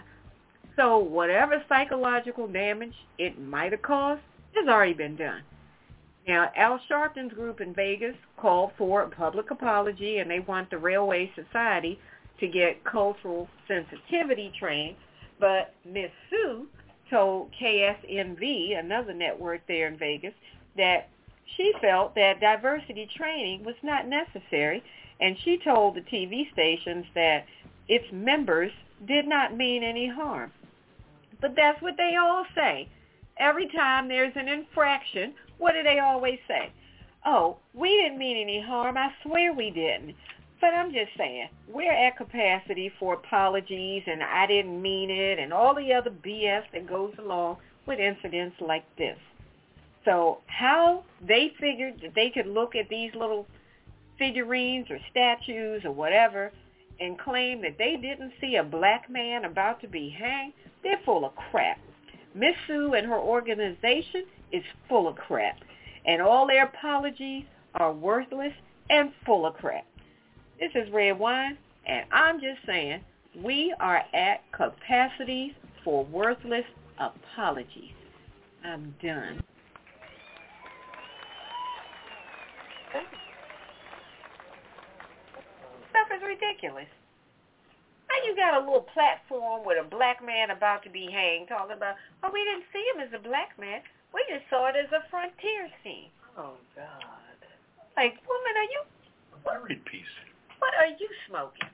So whatever psychological damage it might have caused has already been done. Now, Al Sharpton's group in Vegas called for a public apology, and they want the Railway Society to get cultural sensitivity trained. But Miss Sue told K S N V, another network there in Vegas, that she felt that diversity training was not necessary, and she told the T V stations that its members did not mean any harm. But that's what they all say. Every time there's an infraction, what do they always say? "Oh, we didn't mean any harm. I swear we didn't." But I'm just saying, we're at capacity for apologies and "I didn't mean it" and all the other B S that goes along with incidents like this. So how they figured that they could look at these little figurines or statues or whatever and claim that they didn't see a black man about to be hanged, they're full of crap. Miss Sue and her organization is full of crap. And all their apologies are worthless and full of crap. This is Red Wine, and I'm just saying, we are at capacities for worthless apologies. I'm done. Stuff is ridiculous. Now you got a little platform with a black man about to be hanged talking about, "Oh, we didn't see him as a black man. We just saw it as a frontier scene." Oh, God. Like, woman, are you... Period piece. What are you smoking?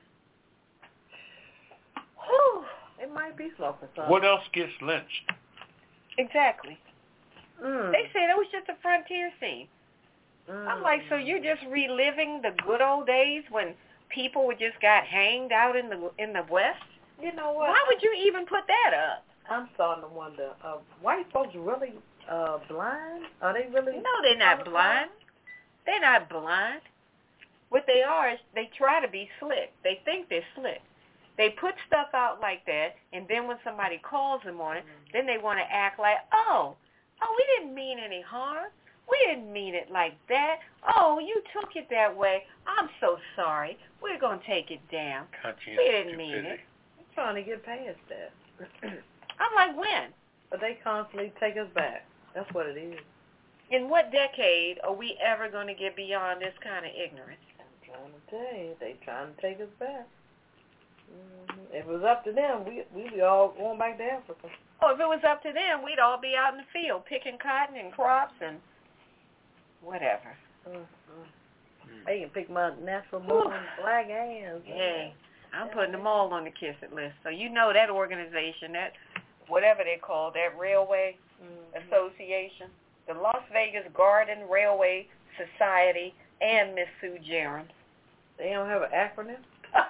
Whew. It might be smoking something. What else gets lynched? Exactly. Mm. They said it was just a frontier scene. Mm. I'm like, so you're just reliving the good old days when people would just got hanged out in the in the West? You know what? Why would you even put that up? I'm starting to wonder, uh, white folks really uh, blind? Are they really? No, they're not blind. They're not blind. What they are is they try to be slick. They think they're slick. They put stuff out like that, and then when somebody calls them on it, mm-hmm. then they want to act like, oh, oh, we didn't mean any harm. We didn't mean it like that. Oh, you took it that way. I'm so sorry. We're going to take it down. We didn't mean it. I'm trying to get past that. I'm like, when? But they constantly take us back. That's what it is. In what decade are we ever going to get beyond this kind of ignorance? I'm trying to tell you, they trying to take us back. Mm-hmm. If it was up to them, we we'd be all going back to Africa. Oh, if it was up to them, we'd all be out in the field picking cotton and crops and whatever. Mm-hmm. They can pick my natural born black hands. Hey, I'm putting them all on the kiss it list. So you know that organization, that whatever they call that railway mm-hmm. association, the Las Vegas Garden Railway Society, and Miss Sue Jerem. They don't have an acronym?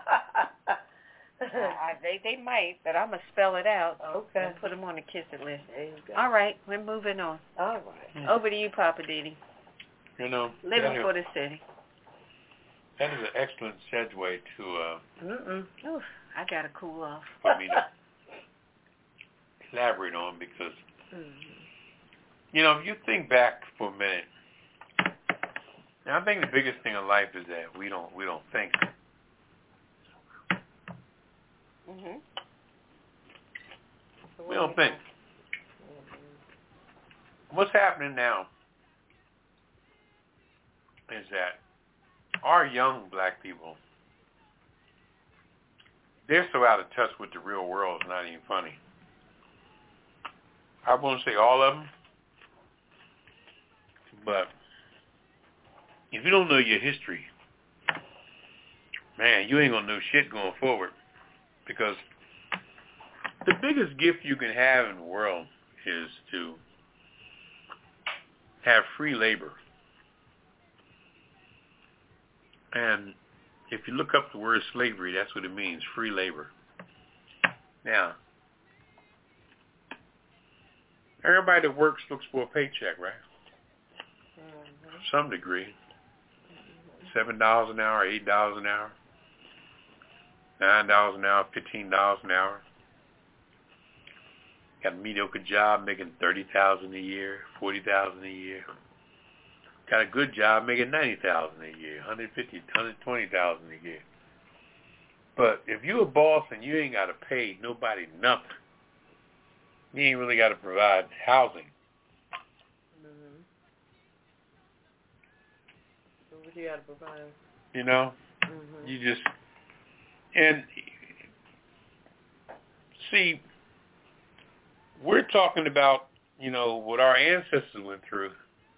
I, they they might, but I'm going to spell it out okay. and put them on the kiss it list. There you go. All right, we're moving on. All right. Mm-hmm. Over to you, Papa Diddy. You know, living is, for the city. That is an excellent segue to uh, Mm-mm. Oof, I got to cool off. for me to elaborate on because, mm-hmm. you know, if you think back for a minute, and I think the biggest thing in life is that we don't we don't think. Mm-hmm. We don't think. What's happening now is that our young black people, they're so out of touch with the real world, it's not even funny. I won't say all of them, but if you don't know your history, man, you ain't going to know shit going forward. Because the biggest gift you can have in the world is to have free labor. And if you look up the word slavery, that's what it means, free labor. Now, everybody that works looks for a paycheck, right? Mm-hmm. To some degree. seven dollars an hour, eight dollars an hour. nine dollars an hour, fifteen dollars an hour. Got a mediocre job making thirty thousand dollars a year, forty thousand dollars a year. Got a good job making ninety thousand dollars a year, one hundred fifty thousand dollars, one hundred twenty thousand dollars a year. But if you're a boss and you ain't got to pay nobody nothing, you ain't really got to provide housing. Mm-hmm. So what you got to provide? You know? Mm-hmm. You just... And see, we're talking about, you know, what our ancestors went through.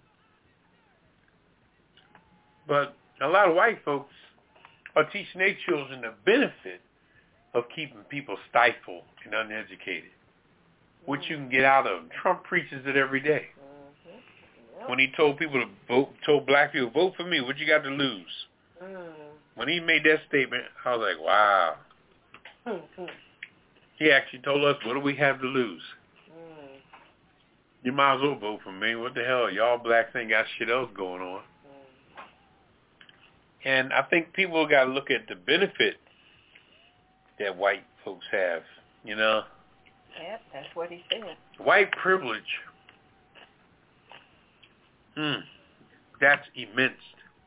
But a lot of white folks are teaching their children the benefit of keeping people stifled and uneducated, which you can get out of them. Trump preaches it every day. Mm-hmm. Yep. When he told people to vote, told black people, vote for me, what you got to lose? Mm. When he made that statement, I was like, wow. Mm-hmm. He actually told us, what do we have to lose? Mm. You might as well vote for me. What the hell? Y'all blacks ain't got shit else going on. Mm. And I think people got to look at the benefit that white folks have, you know? Yep, that's what he said. White privilege. Hmm. That's immense.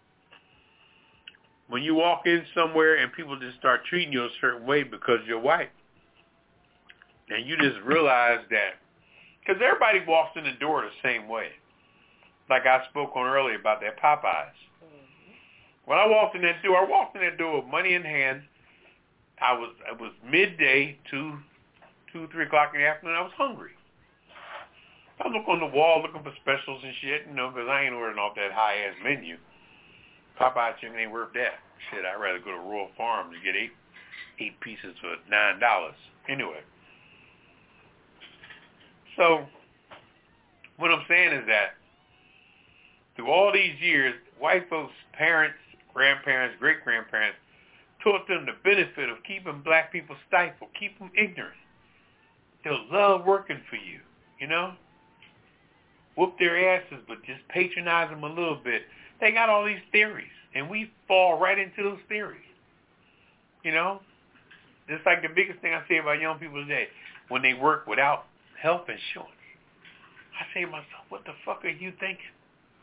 When you walk in somewhere and people just start treating you a certain way because you're white, and you just realize that, because everybody walks in the door the same way. Like I spoke on earlier about that Popeyes. Mm-hmm. When I walked in that door, I walked in that door with money in hand. I was, it was midday, two, two, three o'clock in the afternoon. I was hungry. I look on the wall looking for specials and shit, you know, because I ain't ordering off that high-ass menu. Popeye chicken ain't worth that. Shit, I'd rather go to Royal Farms and get eight eight pieces for nine dollars. Anyway. So, what I'm saying is that through all these years, white folks, parents, grandparents, great-grandparents, taught them the benefit of keeping black people stifled, keep them ignorant. They'll love working for you, you know? Whoop their asses, but just patronize them a little bit. They got all these theories, and we fall right into those theories. You know? It's like the biggest thing I say about young people today, when they work without health insurance. I say to myself, what the fuck are you thinking?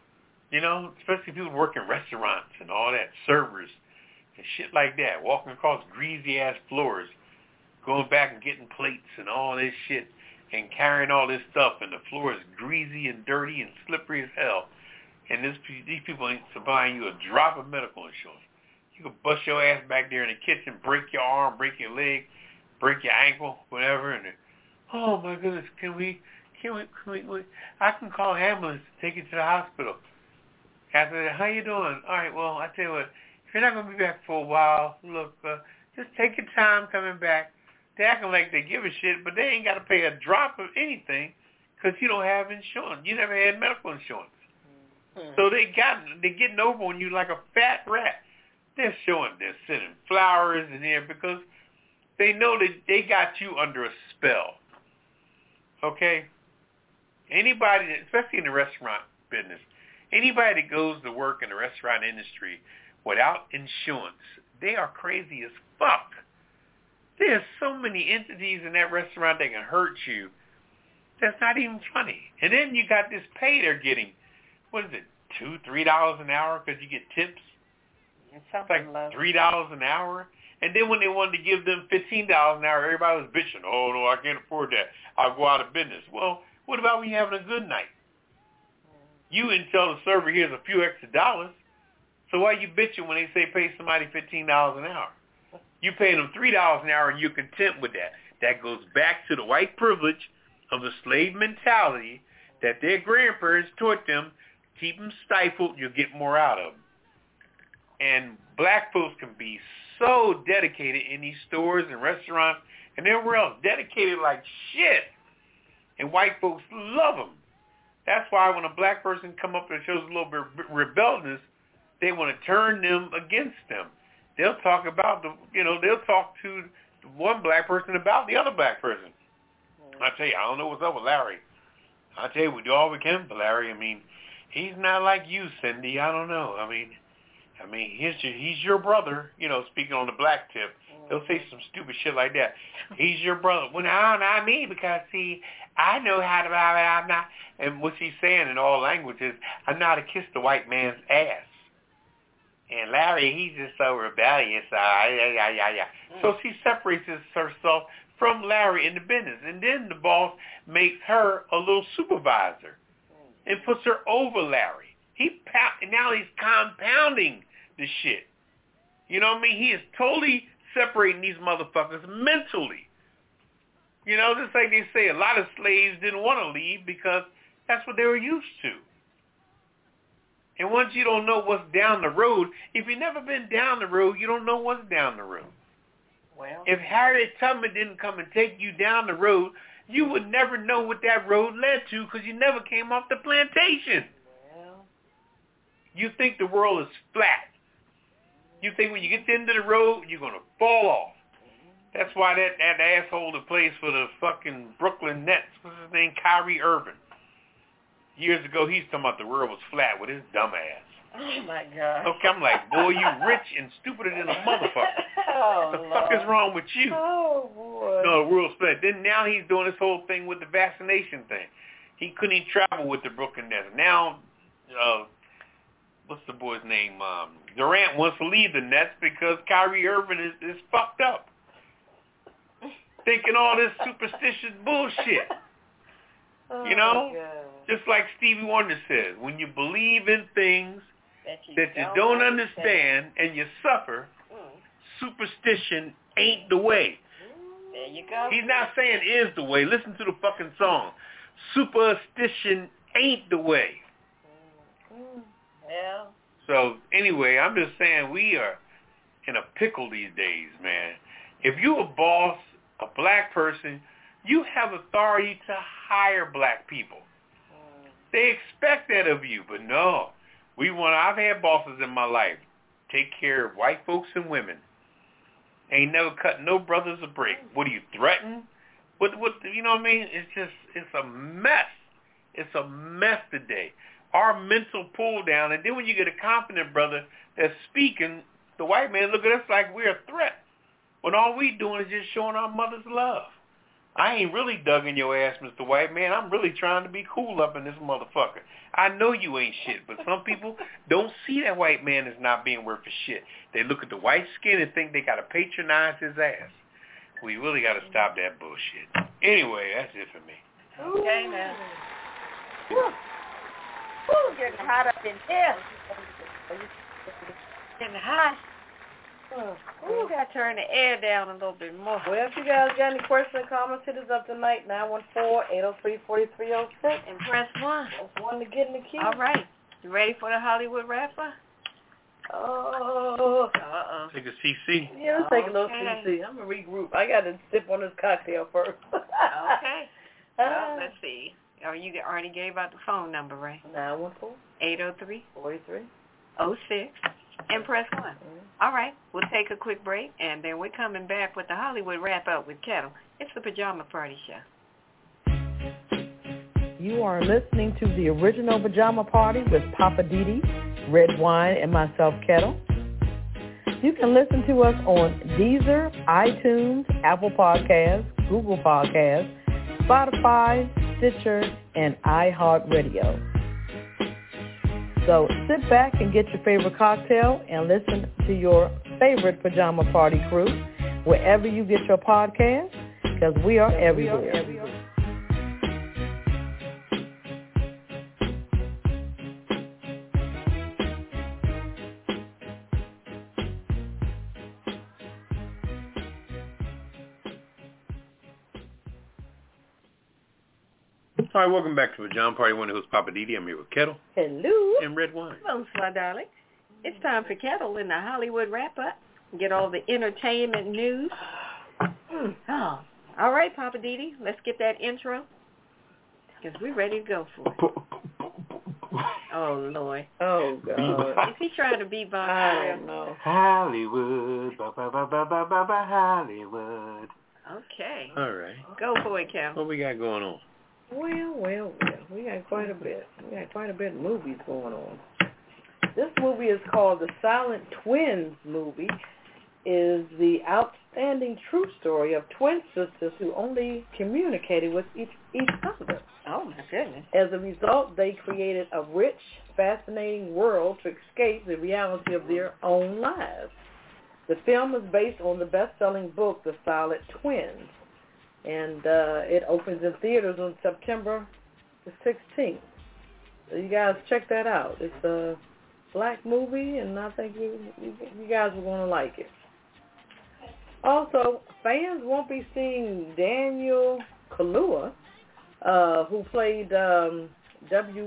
You know, especially people who work in restaurants and all that, servers and shit like that, walking across greasy-ass floors, going back and getting plates and all this shit and carrying all this stuff, and the floor is greasy and dirty and slippery as hell. And this, these people ain't supplying you a drop of medical insurance. You could bust your ass back there in the kitchen, break your arm, break your leg, break your ankle, whatever, and then, oh my goodness, can we, can we, can we, we, I can call an ambulance to take you to the hospital. After that, how you doing? All right, well, I tell you what, if you're not going to be back for a while, look, uh, just take your time coming back. They're acting like they give a shit, but they ain't got to pay a drop of anything because you don't have insurance. You never had medical insurance. Mm-hmm. So they got, they're getting over on you like a fat rat. They're showing, they're sending flowers in there because they know that they got you under a spell. Okay? Anybody, especially in the restaurant business, anybody that goes to work in the restaurant industry without insurance, they are crazy as fuck. There's so many entities in that restaurant that can hurt you. That's not even funny. And then you got this pay they're getting. What is it, two, three dollars an hour because you get tips? It's like three dollars an hour. And then when they wanted to give them fifteen dollars an hour, everybody was bitching. Oh, no, I can't afford that. I'll go out of business. Well, what about when you're having a good night? You didn't tell the server, here's a few extra dollars. So why are you bitching when they say pay somebody fifteen dollars an hour? You pay them three dollars an hour and you're content with that. That goes back to the white privilege of the slave mentality that their grandparents taught them. Keep them stifled, you'll get more out of them. And black folks can be so dedicated in these stores and restaurants and everywhere else, dedicated like shit. And white folks love them. That's why when a black person come up and shows a little bit of rebelliousness, they want to turn them against them. They'll talk about the, you know, they'll talk to one black person about the other black person. I tell you, I don't know what's up with Larry. I tell you, we do all we can for Larry. I mean, he's not like you, Cindy. I don't know. I mean, I mean, he's your, he's your brother. You know, speaking on the black tip, they'll say some stupid shit like that. He's your brother. Well, no, not me, because see, I know how to. I'm not. And what she's saying in all languages, I'm not to kiss the white man's ass. And Larry, he's just so rebellious. Uh, yeah, yeah, yeah, yeah. Mm. So she separates herself from Larry in the business. And then the boss makes her a little supervisor mm. and puts her over Larry. He and now he's compounding the shit. You know what I mean? He is totally separating these motherfuckers mentally. You know, just like they say, a lot of slaves didn't want to leave because that's what they were used to. And once you don't know what's down the road, if you've never been down the road, you don't know what's down the road. Well, if Harriet Tubman didn't come and take you down the road, you would never know what that road led to because you never came off the plantation. Well, you think the world is flat. You think when you get to the end of the road, you're going to fall off. That's why that, that asshole that plays for the fucking Brooklyn Nets, what's his name, Kyrie Irving. Years ago, he's talking about the world was flat with his dumb ass. Oh, my God. Okay, I'm like, boy, you rich and stupider than a motherfucker. Oh, what the Lord. fuck is wrong with you? Oh, boy. No, the world's flat. Then now he's doing this whole thing with the vaccination thing. He couldn't even travel with the Brooklyn Nets. Now, uh, what's the boy's name? Um, Durant wants to leave the Nets because Kyrie Irving is, is fucked up. Thinking all this superstitious bullshit. Oh, you know? God. Just like Stevie Wonder says, when you believe in things that you, that you don't, don't understand, understand and you suffer, mm. superstition ain't the way. There you go. He's not saying is the way. Listen to the fucking song. Superstition ain't the way. Mm. Yeah. So anyway, I'm just saying we are in a pickle these days, man. If you're a boss, a black person, you have authority to hire black people. They expect that of you, but no. We want. I've had bosses in my life take care of white folks and women. Ain't never cut no brothers a break. What do you threaten? What? What? You know what I mean? It's just. It's a mess. It's a mess today. Our mental pull down, and then when you get a confident brother that's speaking, the white man look at us like we're a threat. When all we doing is just showing our mother's love. I ain't really dug in your ass, Mister White Man. I'm really trying to be cool up in this motherfucker. I know you ain't shit, but some people don't see that white man as not being worth a shit. They look at the white skin and think they got to patronize his ass. We really got to stop that bullshit. Anyway, that's it for me. Okay, man. Woo. Woo, getting hot up in here. Getting hot. Ooh, got to turn the air down a little bit more. Well, if you guys got any questions or comments, hit us up tonight, nine one four, eight oh three, four three oh six. And press one. That's one to get in the queue. All right. You ready for the Hollywood Rapper? Oh. Uh-oh. Take a C C. Yeah, let's take Okay. a little C C. I'm going to regroup. I got to sip on this cocktail first. Okay. Well, let's see. Oh, you already gave out the phone number, right? nine one four, eight oh three, four three oh six. And press one. Mm-hmm. All right. We'll take a quick break, and then we're coming back with the Hollywood Wrap-Up with Kettle. It's the Pajama Party Show. You are listening to the original Pajama Party with Papa Didi, Red Wine, and myself, Kettle. You can listen to us on Deezer, iTunes, Apple Podcasts, Google Podcasts, Spotify, Stitcher, and iHeartRadio. So sit back and get your favorite cocktail and listen to your favorite Pajama Party crew wherever you get your podcast, because we are everywhere. We are everywhere. All right, welcome back to the Pajama Party. One who's Papa Didi. I'm here with Kettle. Hello. And Red Wine. Hello, my darling. It's time for Kettle in the Hollywood Wrap-Up. Get all the entertainment news. Mm. Oh. All right, Papa Didi, let's get that intro, because we're ready to go for it. Oh, Lord. Oh, God. Is he trying to be Bob? I don't know. Hollywood, ba ba ba ba ba ba ba Hollywood. Okay. All right. Go for it, Cal. What we got going on? Well, well, well. We got quite a bit. We got quite a bit of movies going on. This movie is called The Silent Twins movie. Is the outstanding true story of twin sisters who only communicated with each, each other. Oh, my goodness. As a result, they created a rich, fascinating world to escape the reality of their own lives. The film is based on the best-selling book, The Silent Twins, and uh, it opens in theaters on September the sixteenth. So you guys check that out. It's a black movie, and I think you, you, you guys are going to like it. Also, fans won't be seeing Daniel Kaluuya, uh, who played um, W.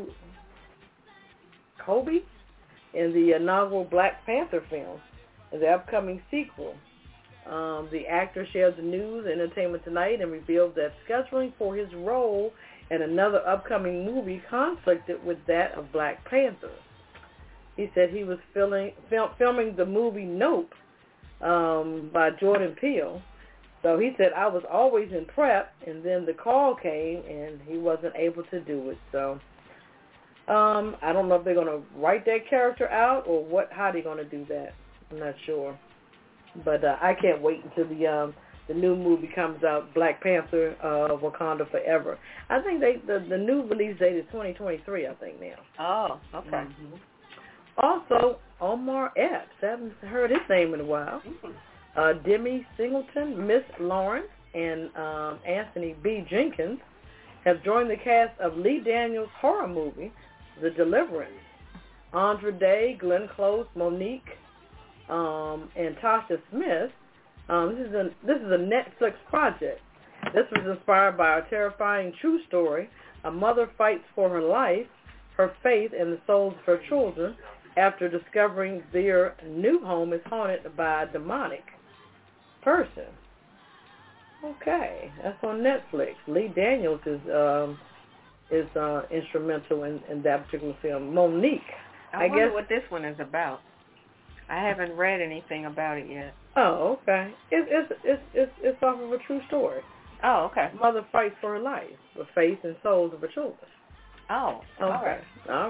Kobe in the inaugural Black Panther film, in the upcoming sequel. Um, the actor shared the news Entertainment Tonight and revealed that scheduling for his role in another upcoming movie conflicted with that of Black Panther. He said he was filming, fil- filming the movie Nope um, by Jordan Peele. So he said, I was always in prep, and then the call came, and he wasn't able to do it. So um, I don't know if they're going to write that character out or what. How they're going to do that. I'm not sure. But uh, I can't wait until the um, the new movie comes out, Black Panther, uh, Wakanda Forever. I think they the, the new release date is twenty twenty-three, I think, now. Oh, okay. Mm-hmm. Also, Omar Epps. I haven't heard his name in a while. Uh, Demi Singleton, Miss Lawrence, and um, Anthony B. Jenkins have joined the cast of Lee Daniels' horror movie, The Deliverance. Andra Day, Glenn Close, Monique, um, and Tasha Smith. Um, this is a this is a Netflix project. This was inspired by a terrifying true story. A mother fights for her life, her faith, and the souls of her children after discovering their new home is haunted by a demonic person. Okay, that's on Netflix. Lee Daniels is um, is uh, instrumental in, in that particular film. Monique. I, I wonder guess what this one is about. I haven't read anything about it yet. Oh, okay. It's it's it's it's, it's off of a true story. Oh, okay. Mother fights for her life, the faith and souls of her children. Oh, Okay. all right. All right.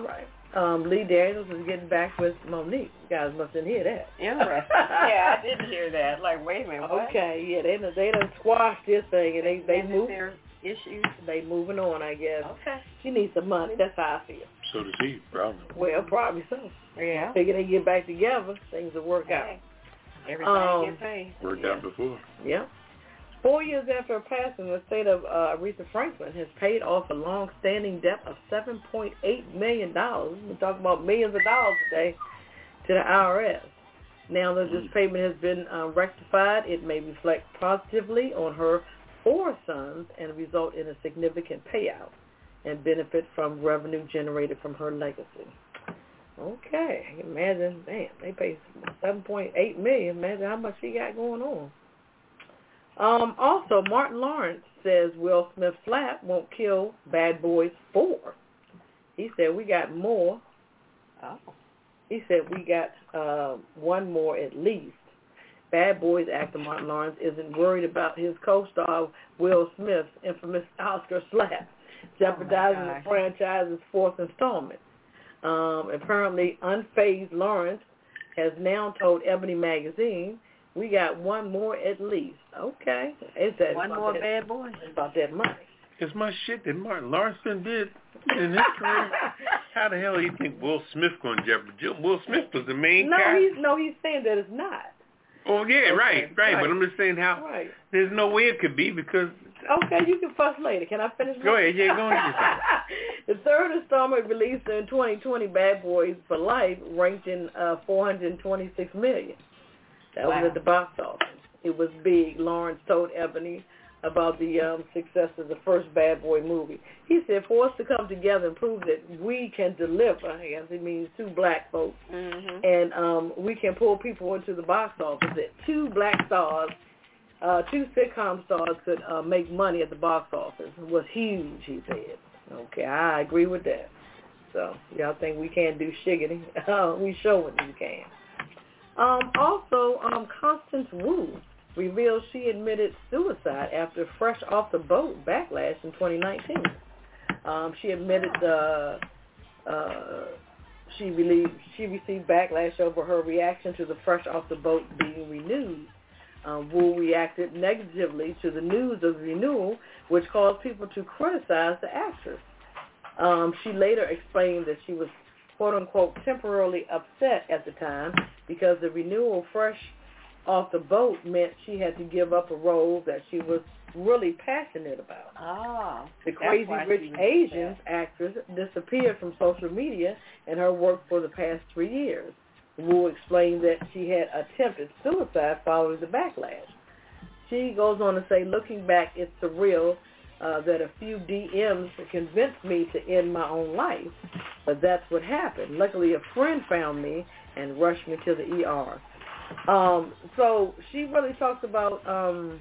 um, Lee Daniels is getting back with Monique. You guys must didn't hear that. Interesting. Yeah, I didn't hear that. Like, wait a minute, what? Okay, yeah, they done, they done squashed this thing, and they they Ended move. their issues. They moving on, I guess. Okay. She needs some money. That's how I feel. So does he, probably. Well, probably so. Yeah. Figure they get back together, things will work out. Hey, everybody Um, gets paid. Worked Yeah. out before. Yeah. Four years after her passing, the state of uh, Aretha Franklin has paid off a long-standing debt of seven point eight million dollars. We're talking about millions of dollars today to the I R S. Now that this payment has been uh, rectified, it may reflect positively on her four sons and result in a significant payout and benefit from revenue generated from her legacy. Okay, imagine, man, they paid seven point eight million dollars. Imagine how much she got going on. Um, also, Martin Lawrence says Will Smith's slap won't kill Bad Boys four. He said we got more. Oh. He said we got uh, one more at least. Bad Boys actor Martin Lawrence isn't worried about his co-star Will Smith's infamous Oscar slap, jeopardizing Oh the franchise's fourth installment. Um, apparently, unfazed Lawrence has now told Ebony Magazine, we got one more at least. Okay. It's that, One about more that, bad boy. It's about that money. It's my shit that Martin Lawrence did in his career. How the hell do you think Will Smith going to jeopardize? Will Smith was the main no, character. he's, no, he's saying that it's not. Oh, yeah, Okay, right, right, right. But I'm just saying how Right. there's no way it could be because... Okay, you can fuss later. Can I finish? Go my- ahead, yeah, go ahead. The third installment released in twenty twenty, Bad Boys for Life, ranked in uh, four hundred twenty-six million dollars. That Wow. was at the box office. It was big. Lawrence told Ebony about the um, success of the first Bad Boy movie. He said, for us to come together and prove that we can deliver, I guess it means two black folks, Mm-hmm. and um, we can pull people into the box office, that two black stars, uh, two sitcom stars could uh, make money at the box office. It was huge, he said. Okay, I agree with that. So, y'all think we can't do shiggity? Uh, we showing you can. Um, also, um, Constance Wu revealed she admitted suicide after fresh off the boat backlash in twenty nineteen. Um, she admitted uh, uh, she believed she received backlash over her reaction to the fresh off the boat being renewed. Um, Wu reacted negatively to the news of the renewal, which caused people to criticize the actress. Um, she later explained that she was, quote-unquote, temporarily upset at the time because the renewal fresh off the boat meant she had to give up a role that she was really passionate about. Oh, The that's Crazy why Rich she was Asians upset. actress disappeared from social media and her work for the past three years. Wu explained that she had attempted suicide following the backlash. She goes on to say, looking back, it's surreal uh, that a few D Ms convinced me to end my own life, but that's what happened. Luckily, a friend found me and rushed me to the E R. Um, so she really talks about um,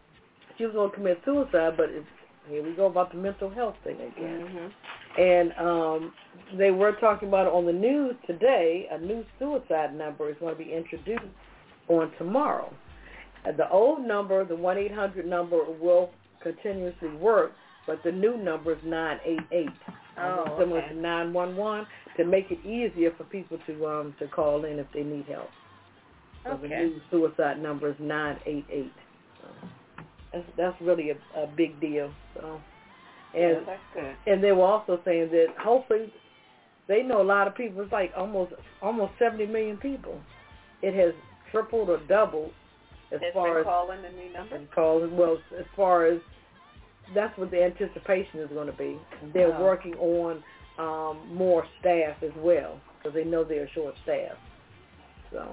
she was going to commit suicide, but it's, here we go about the mental health thing again. Mm-hmm. And um, they were talking about it on the news today. A new suicide number is going to be introduced on tomorrow. Uh, the old number, the one eight hundred number, will continuously work, but the new number is nine eight eight, Oh, similar okay. to nine one one, to make it easier for people to um to call in if they need help. So the Okay. new suicide number is nine eight eight. So that's that's really a, a big deal. So. And Yeah, that's good. and they were also saying that hopefully they know a lot of people. It's like almost almost seventy million people. It has tripled or doubled as Has far been as calling the new number? calls. Well, as far as that's what the anticipation is going to be. They're Oh. working on um, more staff as well because they know they're short staffed. So,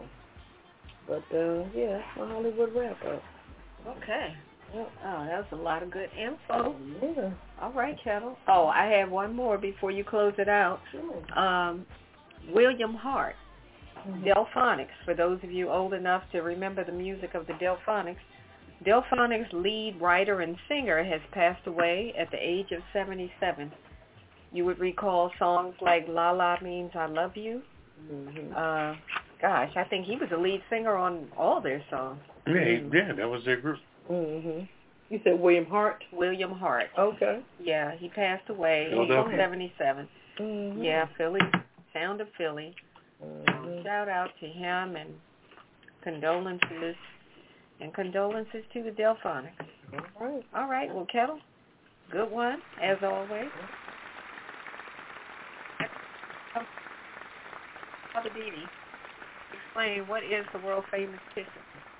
but uh, yeah, that's my Hollywood wrap up. Okay. Yep. Oh, that was a lot of good info. Yeah. All right, Kettle. Oh, I have one more before you close it out. Sure. Um, William Hart, Mhm. Delphonics. For those of you old enough to remember the music of the Delphonics, Delphonics lead writer and singer has passed away at the age of seventy-seven. You would recall songs like La La Means I Love You. Mhm. Uh, gosh, I think he was the lead singer on all their songs. Yeah, he- yeah, that was their group. Mhm. You said William Hart. William Hart. Okay. Yeah, he passed away at age Philadelphia. seventy-seven. Mhm. Yeah, Philly, Sound of Philly. Mm-hmm. Shout out to him and condolences and condolences to the Delphonics. All right. All right, well, Kettle, good one, as always. Mother Dee Dee, explain what is the world famous kissing?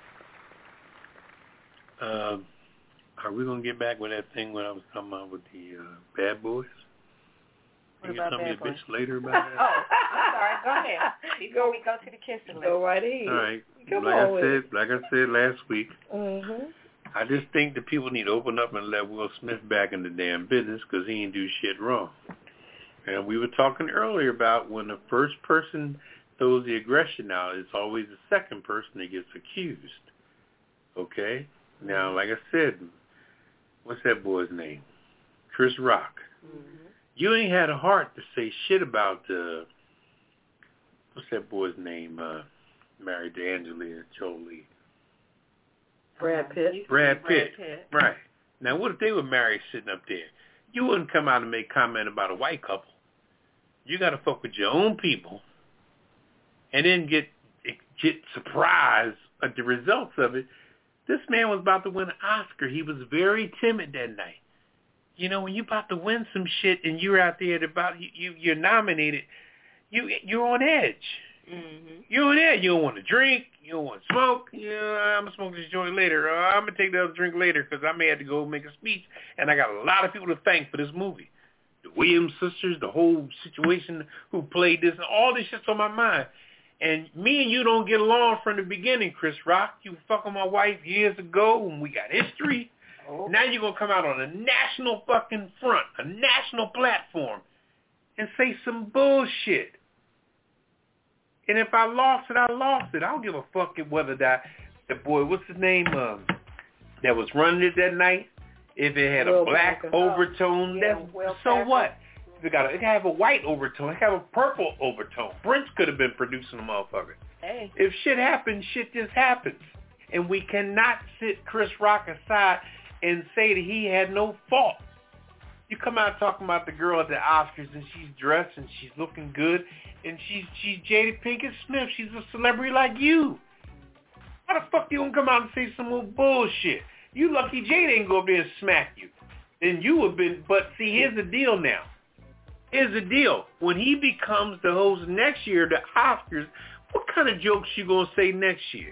Uh, are we gonna get back with that thing when I was talking about with the uh, Bad Boys? What Can you about tell me a Bad Boys? bitch later about that? Oh, I'm sorry. Go ahead. Before we go to the kissing list. Go right ahead. All right. Come like on I with said, it. like I said last week, Mm-hmm. I just think that people need to open up and let Will Smith back in the damn business because he ain't do shit wrong. And we were talking earlier about when the first person throws the aggression out, it's always the second person that gets accused. Okay? Now, like I said, what's that boy's name? Chris Rock. Mm-hmm. You ain't had a heart to say shit about, uh, what's that boy's name, uh, married to Angelina Jolie? Brad Pitt. Brad Pitt. Brad Pitt. Right. Now, what if they were married sitting up there? You wouldn't come out and make comment about a white couple. You got to fuck with your own people and then get get surprised at the results of it. This man was about to win an Oscar. He was very timid that night. You know, when you're about to win some shit and you're out there about you, you you're nominated, you you're on edge. Mm-hmm. You're on edge. You don't want to drink. You don't want to smoke. You know, I'm gonna smoke this joint later. Uh, I'm gonna take the other drink later because I may have to go make a speech, and I got a lot of people to thank for this movie. The Williams sisters, the whole situation, who played this, and all this shit's on my mind. And me and you don't get along from the beginning, Chris Rock. You fucking my wife years ago, and we got history. Oh. Now you're going to come out on a national fucking front, a national platform, and say some bullshit. And if I lost it, I lost it. I don't give a fuck whether that, the boy, what's his name, um, that was running it that night, if it had Will a black Packer. overtone, Yeah, that, Will so Packer. what? It got a, it can have a white overtone. It can have a purple overtone. Prince could have been producing the motherfucker. Hey. If shit happens, shit just happens. And we cannot sit Chris Rock aside and say that he had no fault. You come out talking about the girl at the Oscars and she's dressed and she's looking good and she's she's Jada Pinkett Smith. She's a celebrity like you. How the fuck you gonna come out and say some more bullshit? You lucky Jada ain't go up there and smack you. Then you have been, but see, here's the deal now. Here's the deal. When he becomes the host next year of the Oscars, what kind of jokes you gonna say next year?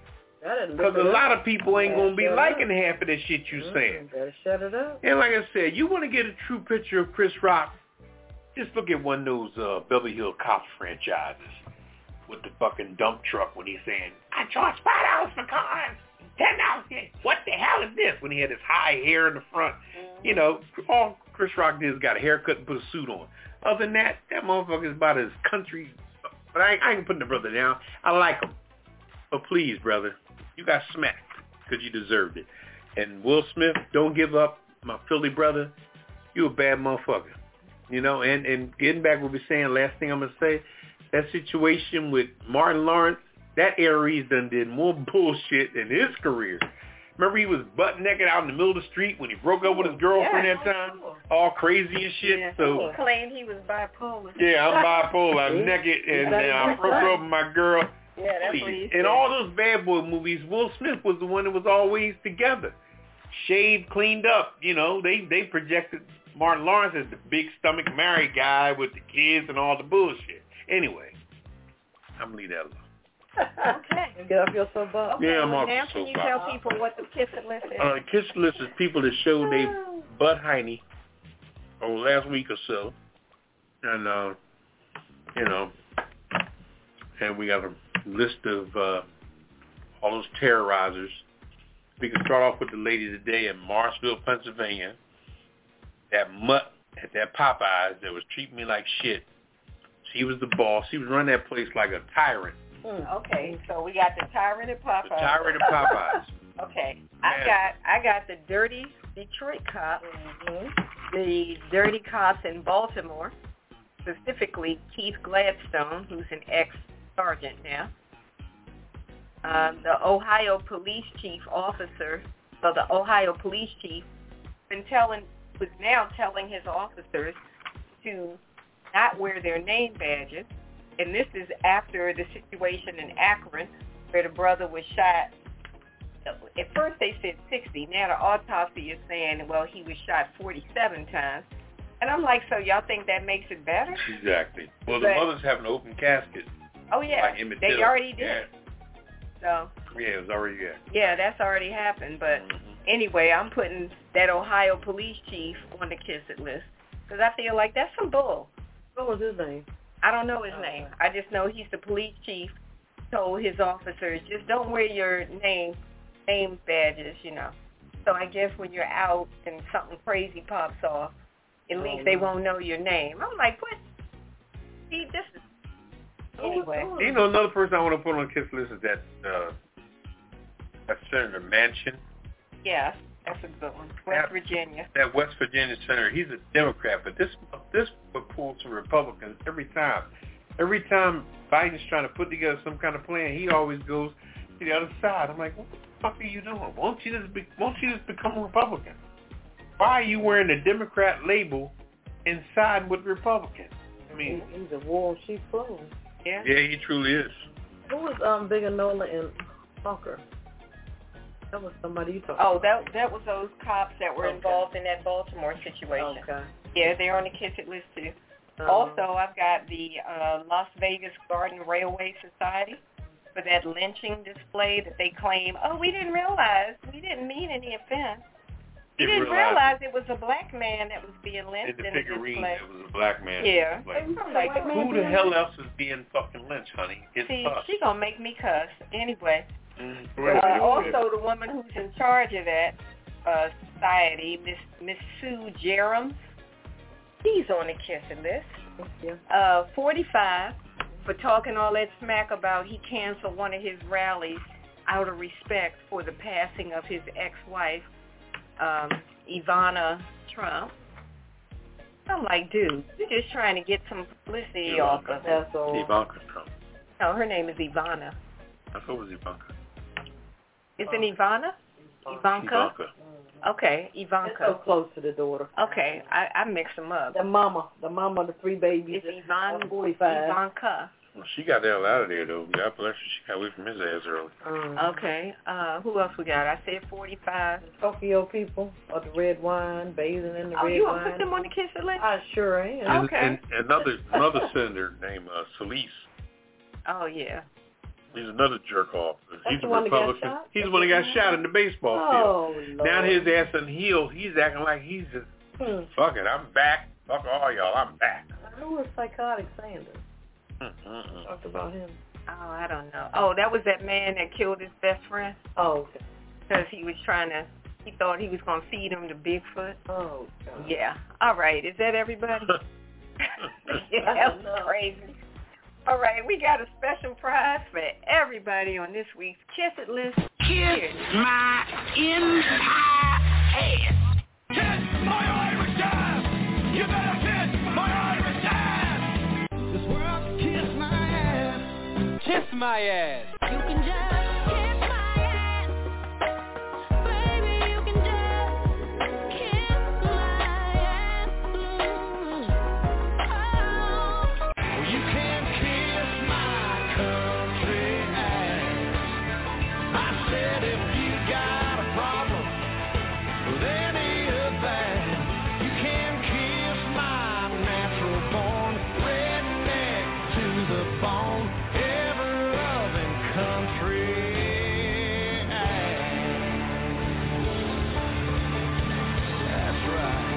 Because a lot of people ain't going to be liking half of the shit you mm-hmm. saying. Better shut it up. And like I said, you want to get a true picture of Chris Rock, just look at one of those uh, Beverly Hills Cops franchises with the fucking dump truck when he's saying, I charge five dollars for cars, ten dollars. What the hell is this? When he had his high hair in the front. Mm-hmm. You know, all Chris Rock did is got a haircut and put a suit on. Other than that, that motherfucker is about as country. But I, I ain't putting the brother down. I like him. But please, brother, you got smacked because you deserved it. And Will Smith, don't give up, my Philly brother. You a bad motherfucker. You know, and, and getting back what we were saying, last thing I'm going to say, that situation with Martin Lawrence, that Aries done did more bullshit in his career. Remember he was butt naked out in the middle of the street when he broke up with his girlfriend yeah. that time? All crazy and shit. Yeah. So He claimed he was bipolar. yeah, I'm bipolar. I'm naked and uh, I broke up with my girl. Yeah, that's Please. what he In said. all those bad boy movies, Will Smith was the one that was always together. Shaved, cleaned up. You know, they, they projected Martin Lawrence as the big stomach married guy with the kids and all the bullshit. Anyway, I'm going to leave that alone. Okay. Get off your soapbox. Okay, Yeah, I'm well, off now the can you soapbox. tell people what the kissing list is? Uh, Kiss List is people that showed they butt hiney over last week or so. And, uh, you know, and we got a list of uh, all those terrorizers. We can start off with the lady today in Marshville, Pennsylvania. That mutt at that Popeyes that was treating me like shit. She was the boss. She was running that place like a tyrant. Okay, so we got the tyrant at Popeyes. The tyrant of Popeyes. Okay, I Man. got I got the dirty Detroit cop, Mm-hmm. the dirty cops in Baltimore, specifically Keith Gladstone, who's an ex-sergeant now. Um, the Ohio police chief officer, so the Ohio police chief, been telling was now telling his officers to not wear their name badges. And this is after the situation in Akron where the brother was shot. At first they said sixty. Now the autopsy is saying, well, he was shot forty-seven times. And I'm like, so y'all think that makes it better? Exactly. Well, the But, mother's have an open casket. Oh, yeah. Like Emmett they Till. already did. Yeah. So, Yeah, it was already there. yeah, that's already happened. But Mm-hmm. anyway, I'm putting that Ohio police chief on the kiss it list because I feel like that's some bull. What was his name? I don't know his Oh. name. I just know he's the police chief. Told his officers, just don't wear your name name badges, you know. So I guess when you're out and something crazy pops off, at Oh, least they no. won't know your name. I'm like, what? See, this is anyway. Oh, You know, another person I want to put on the kiss list is that uh, that Senator Manchin. Yeah, that's a good one. West That- Virginia. That West Virginia senator, he's a Democrat, but this this would pull some Republicans every time. Every time Biden's trying to put together some kind of plan, he always goes to the other side. I'm like, what the fuck are you doing? Won't you just be, won't you just become a Republican? Why are you wearing the Democrat label and siding with Republicans? I mean, He- he's a wolf sheep clothes. Yeah. yeah, he truly is. Who was um Bigger Nola and Hawker? That was somebody you talked Oh, about. that that was those cops that were Okay. involved in that Baltimore situation. Okay. Yeah, they're on the kiss it list too. Um, Also, I've got the uh, Las Vegas Garden Railway Society for that lynching display that they claim, oh, we didn't realize, we didn't mean any offense. We You didn't realize realize it was a black man that was being in lynched the in the figurine display. it was a black man. Yeah. Like, I'm like, who the hell else is being fucking lynched, honey? It's see, us. she gonna make me cuss. Anyway, Mm, uh, also the woman who's in charge of that uh, society, Miss Miss Sue Jerams, she's on the kissing list. Yeah. Uh, forty-five, for talking all that smack about he canceled one of his rallies out of respect for the passing of his ex-wife, um, Ivana Trump. I'm like, dude, you're just trying to get some publicity off of it. That's all. Ivanka Trump. No, her name is Ivana. I thought it was Ivanka. Is it Ivana? Ivanka? Ivanka. Okay, It's so Ivanka. close to the daughter. Okay, I, I mix them up. The mama, the mama of the three babies. It's Ivan, forty-five. Ivanka. Well, she got the hell out of there, though. God bless her. She got away from his ass early. Um, Okay, uh, who else we got? I said forty-five. Tokyo people of the red wine, bathing in the Oh, red you want to wine. put them on the kiss it list? I sure am. And, Okay. and another another senator named uh, Solis. Oh, yeah. He's another jerk off. He's the a one that got Republican. shot? He's the one that got shot in the baseball Oh, field. Lord. Now his ass unhealed. He's acting like he's just, Hmm. fuck it, I'm back. Fuck all y'all, I'm back. Who was Psychotic Sanders? Mm-mm-mm. Talked about him. Oh, I don't know. Oh, that was that man that killed his best friend Oh, okay. because he was trying to, he thought he was going to feed him to Bigfoot. Oh, God. Yeah. All right. Is that everybody? Yeah, that was crazy. All right, we got a special prize for everybody on this week's Kiss It list. Kiss my entire ass. Kiss my Irish ass! You better kiss my Irish ass! This world can kiss my ass. Kiss my ass. You can just kiss my ass. Baby, you can just kiss my ass. Oh. You can kiss my country ass. I said if you got a problem with any of that, you can kiss my natural born redneck to the bone, ever loving country ass. That's right.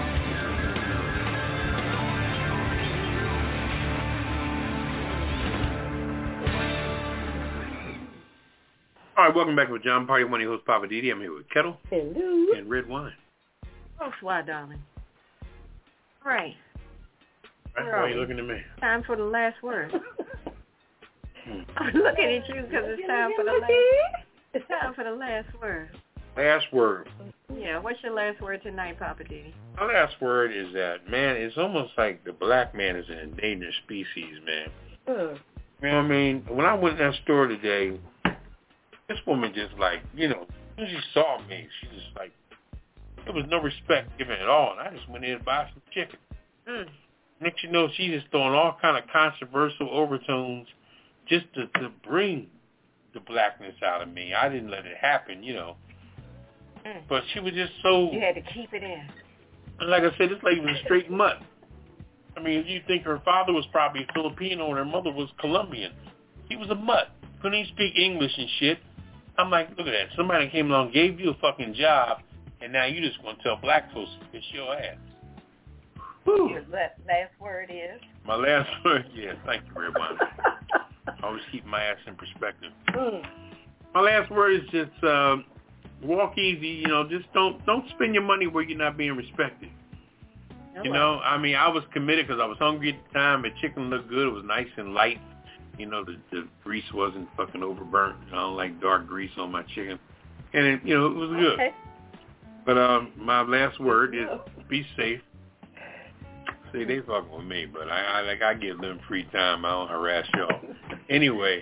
All right, welcome back to John Party. One of your hosts, Papa Didi. I'm here with Kettle Hello. and Red Wine. Oh, swear, darling. All right. Right? Where Why are are you we? looking at me? Time for the last word. Hmm. I'm looking at you because it's time for the last. It's time for the last word. Last word. Yeah. What's your last word tonight, Papa Didi? My last word is that, man, it's almost like the black man is an endangered species, man. Hmm. You know what I mean? When I went in that store today, this woman just like, you know, when she saw me, she just like, there was no respect given at all. And I just went in and bought some chicken. Mm. Next you know, she's just throwing all kind of controversial overtones just to, to bring the blackness out of me. I didn't let it happen, you know. Mm. But she was just so... You had to keep it in. And like I said, this lady was a straight mutt. I mean, if you think her father was probably Filipino and her mother was Colombian, he was a mutt. Couldn't even speak English and shit. I'm like, look at that. Somebody came along, gave you a fucking job, and now you just want to tell black folks to kiss your ass. Whew. Your la- last word is? My last word, yeah, thank you, Red Wine. I always keep my ass in perspective. Mm. My last word is just uh, walk easy. You know, just don't don't spend your money where you're not being respected. Oh, You well. know, I mean, I was committed because I was hungry at the time. The chicken looked good. It was nice and light. You know, the, the grease wasn't fucking overburnt. I don't like dark grease on my chicken. And, it, you know, it was good. Okay. But um, my last word is be safe. See, they fucking with me, but I, I like I give them free time. I don't harass y'all. Anyway,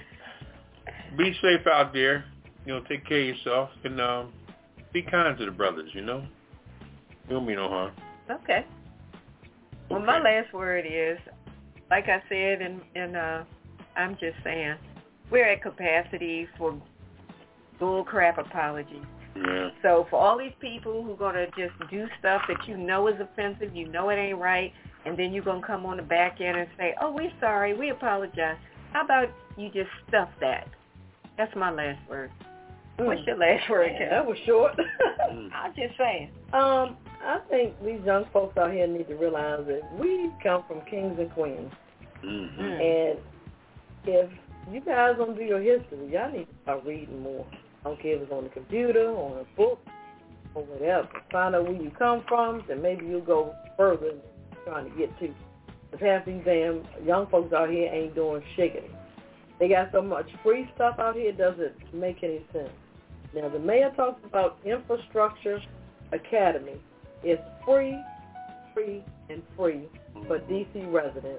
be safe out there. You know, take care of yourself and um, be kind to the brothers. You know, it don't mean no harm. Okay. Well, Okay. my last word is, like I said, and and uh, I'm just saying, we're at capacity for bull crap apologies. Yeah. So for all these people who are going to just do stuff that you know is offensive, you know it ain't right, and then you're going to come on the back end and say, oh, we're sorry, we apologize. How about you just stuff that? That's my last word. Mm. What's your last word, Ken? That was short. I'm just saying. um, I think these young folks out here need to realize that we come from kings and queens. Mm-hmm. And if you guys don't do your history, y'all need to start reading more. I don't care if it's on the computer, on a book, or whatever. Find out where you come from, then maybe you'll go further than you're trying to get to. Because half these damn young folks out here ain't doing shiggity. They got so much free stuff out here, it doesn't make any sense. Now, the mayor talks about Infrastructure Academy. It's free, free, and free for D C residents.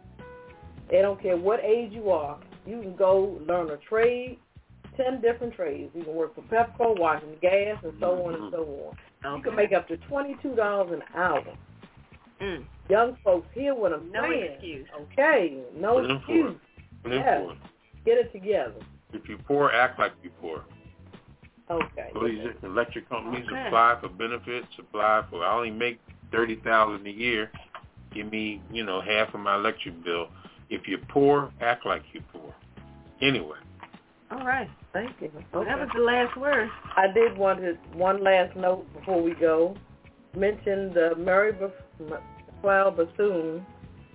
They don't care what age you are. You can go learn a trade, ten different trades. You can work for Pepco, washing gas, and so on and so on. Okay. You can make up to twenty-two dollars an hour. Mm. Young folks, hear what I'm No saying. excuse. Okay, no Put in for excuse. it. Put in Yeah. for it. Get it together. If you're poor, act like you're poor. Okay. Go to these electric companies, Okay. apply for benefits, apply for, I only make thirty thousand dollars a year. Give me, you know, half of my electric bill. If you're poor, act like you're poor. Anyway. All right. Thank you. Well, Okay. that was the last word. I did want to, one last note before we go, mention the Mary Cloud Bassoon.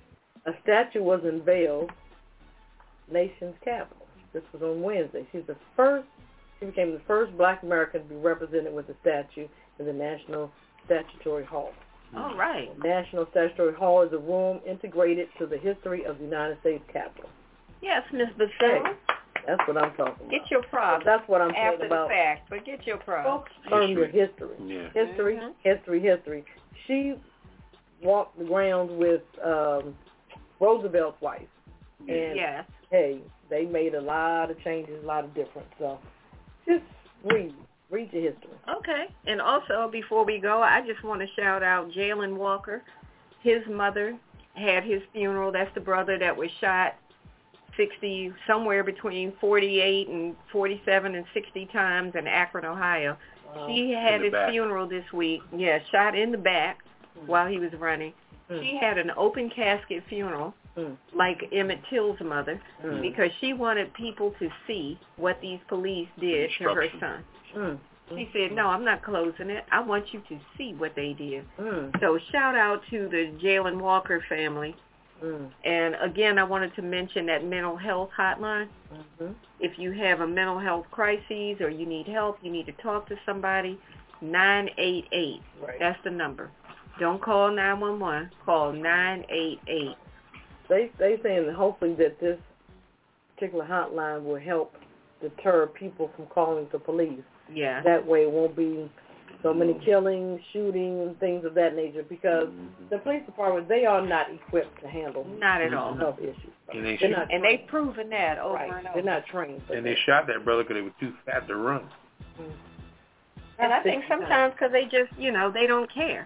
A statue was unveiled, nation's capital. This was on Wednesday. She's the first, she became the first black American to be represented with a statue in the National Statuary Hall. All right. National Statuary Hall is a room integrated to the history of the United States Capitol. Yes, Miss Hey, Basile. that's what I'm talking about. Get your props That's what I'm after talking about. the fact, but get your props. Folks, learn your history. Yeah. History, Mhm. history, history. She walked the grounds with um, Roosevelt's wife. And, Yes. hey, they made a lot of changes, a lot of difference. So just read. Read your history. Okay. And also, before we go, I just want to shout out Jalen Walker. His mother had his funeral. That's the brother that was shot sixty, somewhere between forty-eight and forty-seven and sixty times in Akron, Ohio. Um, She had In the his back. funeral this week. Yeah, shot in the back while he was running. Mm. She had an open casket funeral, Mm. like Emmett Till's mother, Mm. because she wanted people to see what these police did to her Instruction. son. Mm. She said, no, I'm not closing it. I want you to see what they did. Mm. So shout out to the Jalen Walker family. Mm. And again, I wanted to mention that mental health hotline. Mm-hmm. If you have a mental health crisis or you need help, you need to talk to somebody, nine eight eight. Right. That's the number. Don't call nine one one. Call nine eight eight. They they saying that hopefully that this particular hotline will help deter people from calling the police. Yeah. That way it won't be so many killings, shootings, things of that nature, because the police department, they are not equipped to handle Not at all. health issues. And they, They're shoot, not And they've proven that over right. and over. They're not trained. for and they that. shot that brother because they were too fat to run. And I think sometimes because they just, you know, they don't care.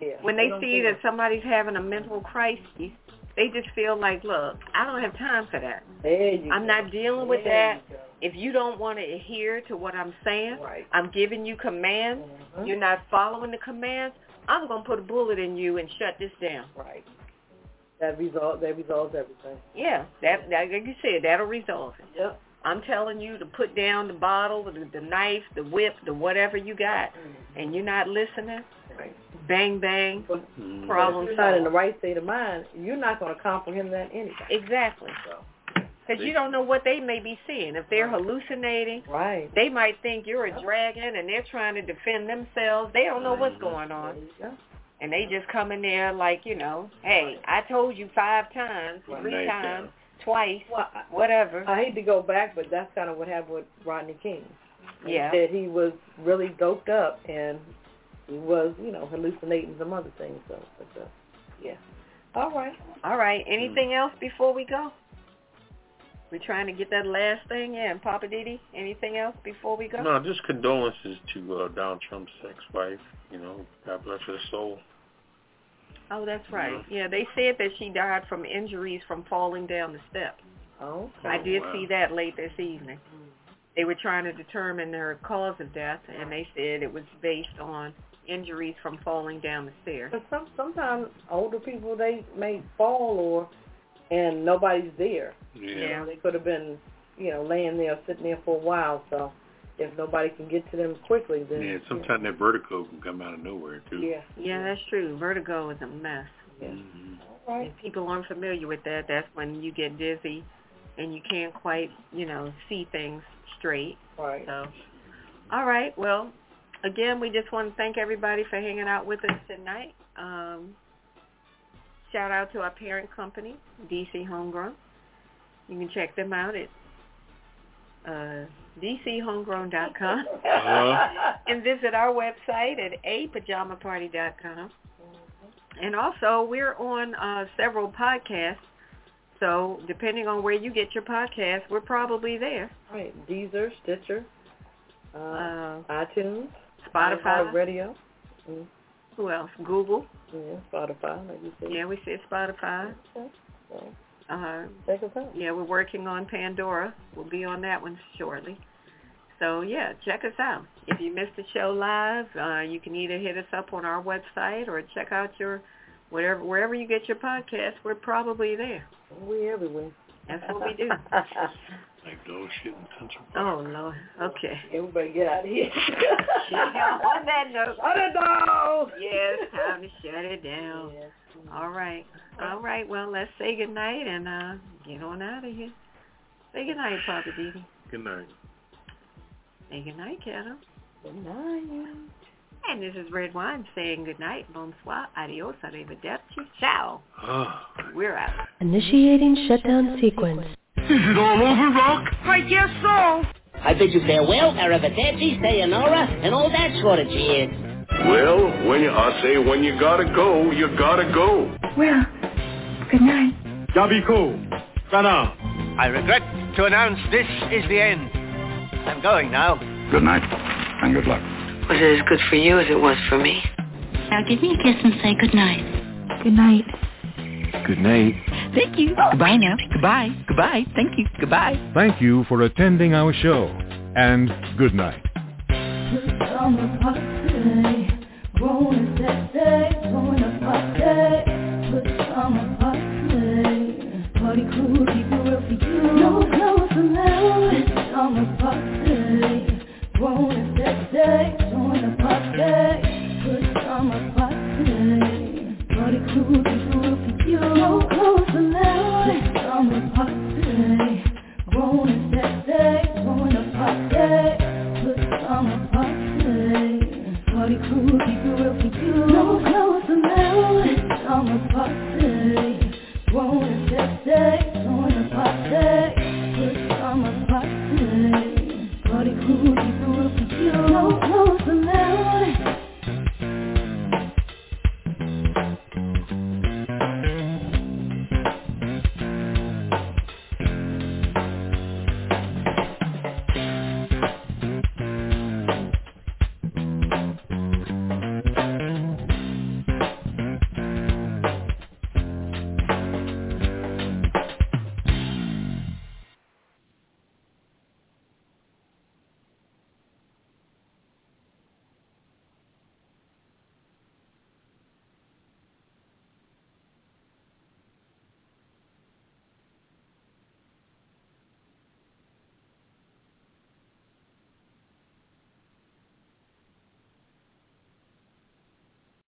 Yeah, when they they don't see care. that somebody's having a mental crisis, they just feel like, look, I don't have time for that. There you I'm go. not dealing with There that. you go. If you don't want to adhere to what I'm saying, Right. I'm giving you commands. Mhm. You're not following the commands. I'm going to put a bullet in you and shut this down. Right. That resolve. That resolves everything. Yeah, that, that like you said, that'll resolve it. Yep. I'm telling you to put down the bottle, the, the knife, the whip, the whatever you got, and you're not listening. Right. Bang, bang, But Mm. problem if you're not in the solved. right state of mind, you're not going to comprehend that anyway. Exactly. Because you don't know what they may be seeing. If they're hallucinating, Right. they might think you're a dragon and they're trying to defend themselves. They don't know what's going on. There you go. And they just come in there like, you know, hey, I told you five times, One three night times, down. twice, Well, I, whatever. I hate to go back, but that's kind of what happened with Rodney King. He Yeah. said he was really doped up and he was, you know, hallucinating some other things. So, but, uh, yeah. All right. All right. Anything else before we go? We're trying to get that last thing in. Papa Didi, anything else before we go? No, just condolences to uh, Donald Trump's ex-wife. You know, God bless her soul. Oh, that's right. Yeah, they said that she died from injuries from falling down the steps. Oh, I Oh, did wow. see that late this evening. They were trying to determine her cause of death, and they said it was based on injuries from falling down the stairs. But some sometimes older people they may fall or and nobody's there. Yeah. You know, they could have been, you know, laying there, sitting there for a while. So if nobody can get to them quickly, then Yeah, sometimes that vertigo can come out of nowhere, too. Yeah. Yeah, that's true. Vertigo is a mess. Yeah. Mhm. All right. If people aren't familiar with that, that's when you get dizzy and you can't quite, you know, see things straight. Right. So, all right. Well, again, we just want to thank everybody for hanging out with us tonight. Um, shout out to our parent company, D C Homegrown. You can check them out at uh, d c homegrown dot com Uh-huh. and visit our website at a pajama party dot com. And also, we're on uh, several podcasts. So depending on where you get your podcast, we're probably there. Right. Deezer, Stitcher, uh, Uh, iTunes, Spotify. Radio. Mm, Who else? Google. yeah, Spotify, like you said. Yeah, we said Spotify. Okay. So Uh, check us out. yeah, we're working on Pandora. We'll be on that one shortly. So, yeah, check us out. If you missed the show live, uh, you can either hit us up on our website or check out your, whatever, wherever you get your podcast, we're probably there. We everywhere. That's what we do. Like dog shit in Central Park. Oh, Lord. Okay. Everybody get out of here. On that note. On it down. Yes, time to shut it down. Yeah. All right. All right. Well, let's say goodnight and uh, get on out of here. Say goodnight, Papa Didi. Good night. Say goodnight, Kato. Good night. And this is Red Wine saying goodnight. Bonsoir. Adios. Arrivederci. Ciao. Oh. We're out. Initiating shutdown sequence. Is it all over, Rock? I guess so. I bid you farewell, arrivederci, sayonara, and all that sort of cheers. Well, when you, I say when you gotta go, you gotta go. Well, good night. Yabiko. Sana. I regret to announce this is the end. I'm going now. Good night, and good luck. Was it as good for you as it was for me? Now give me a kiss and say good night. Good night. Good night. Thank you. Goodbye now. Goodbye. Goodbye. Thank you. Goodbye. Thank you for attending our show, and good night. Party crew, keep it real for you.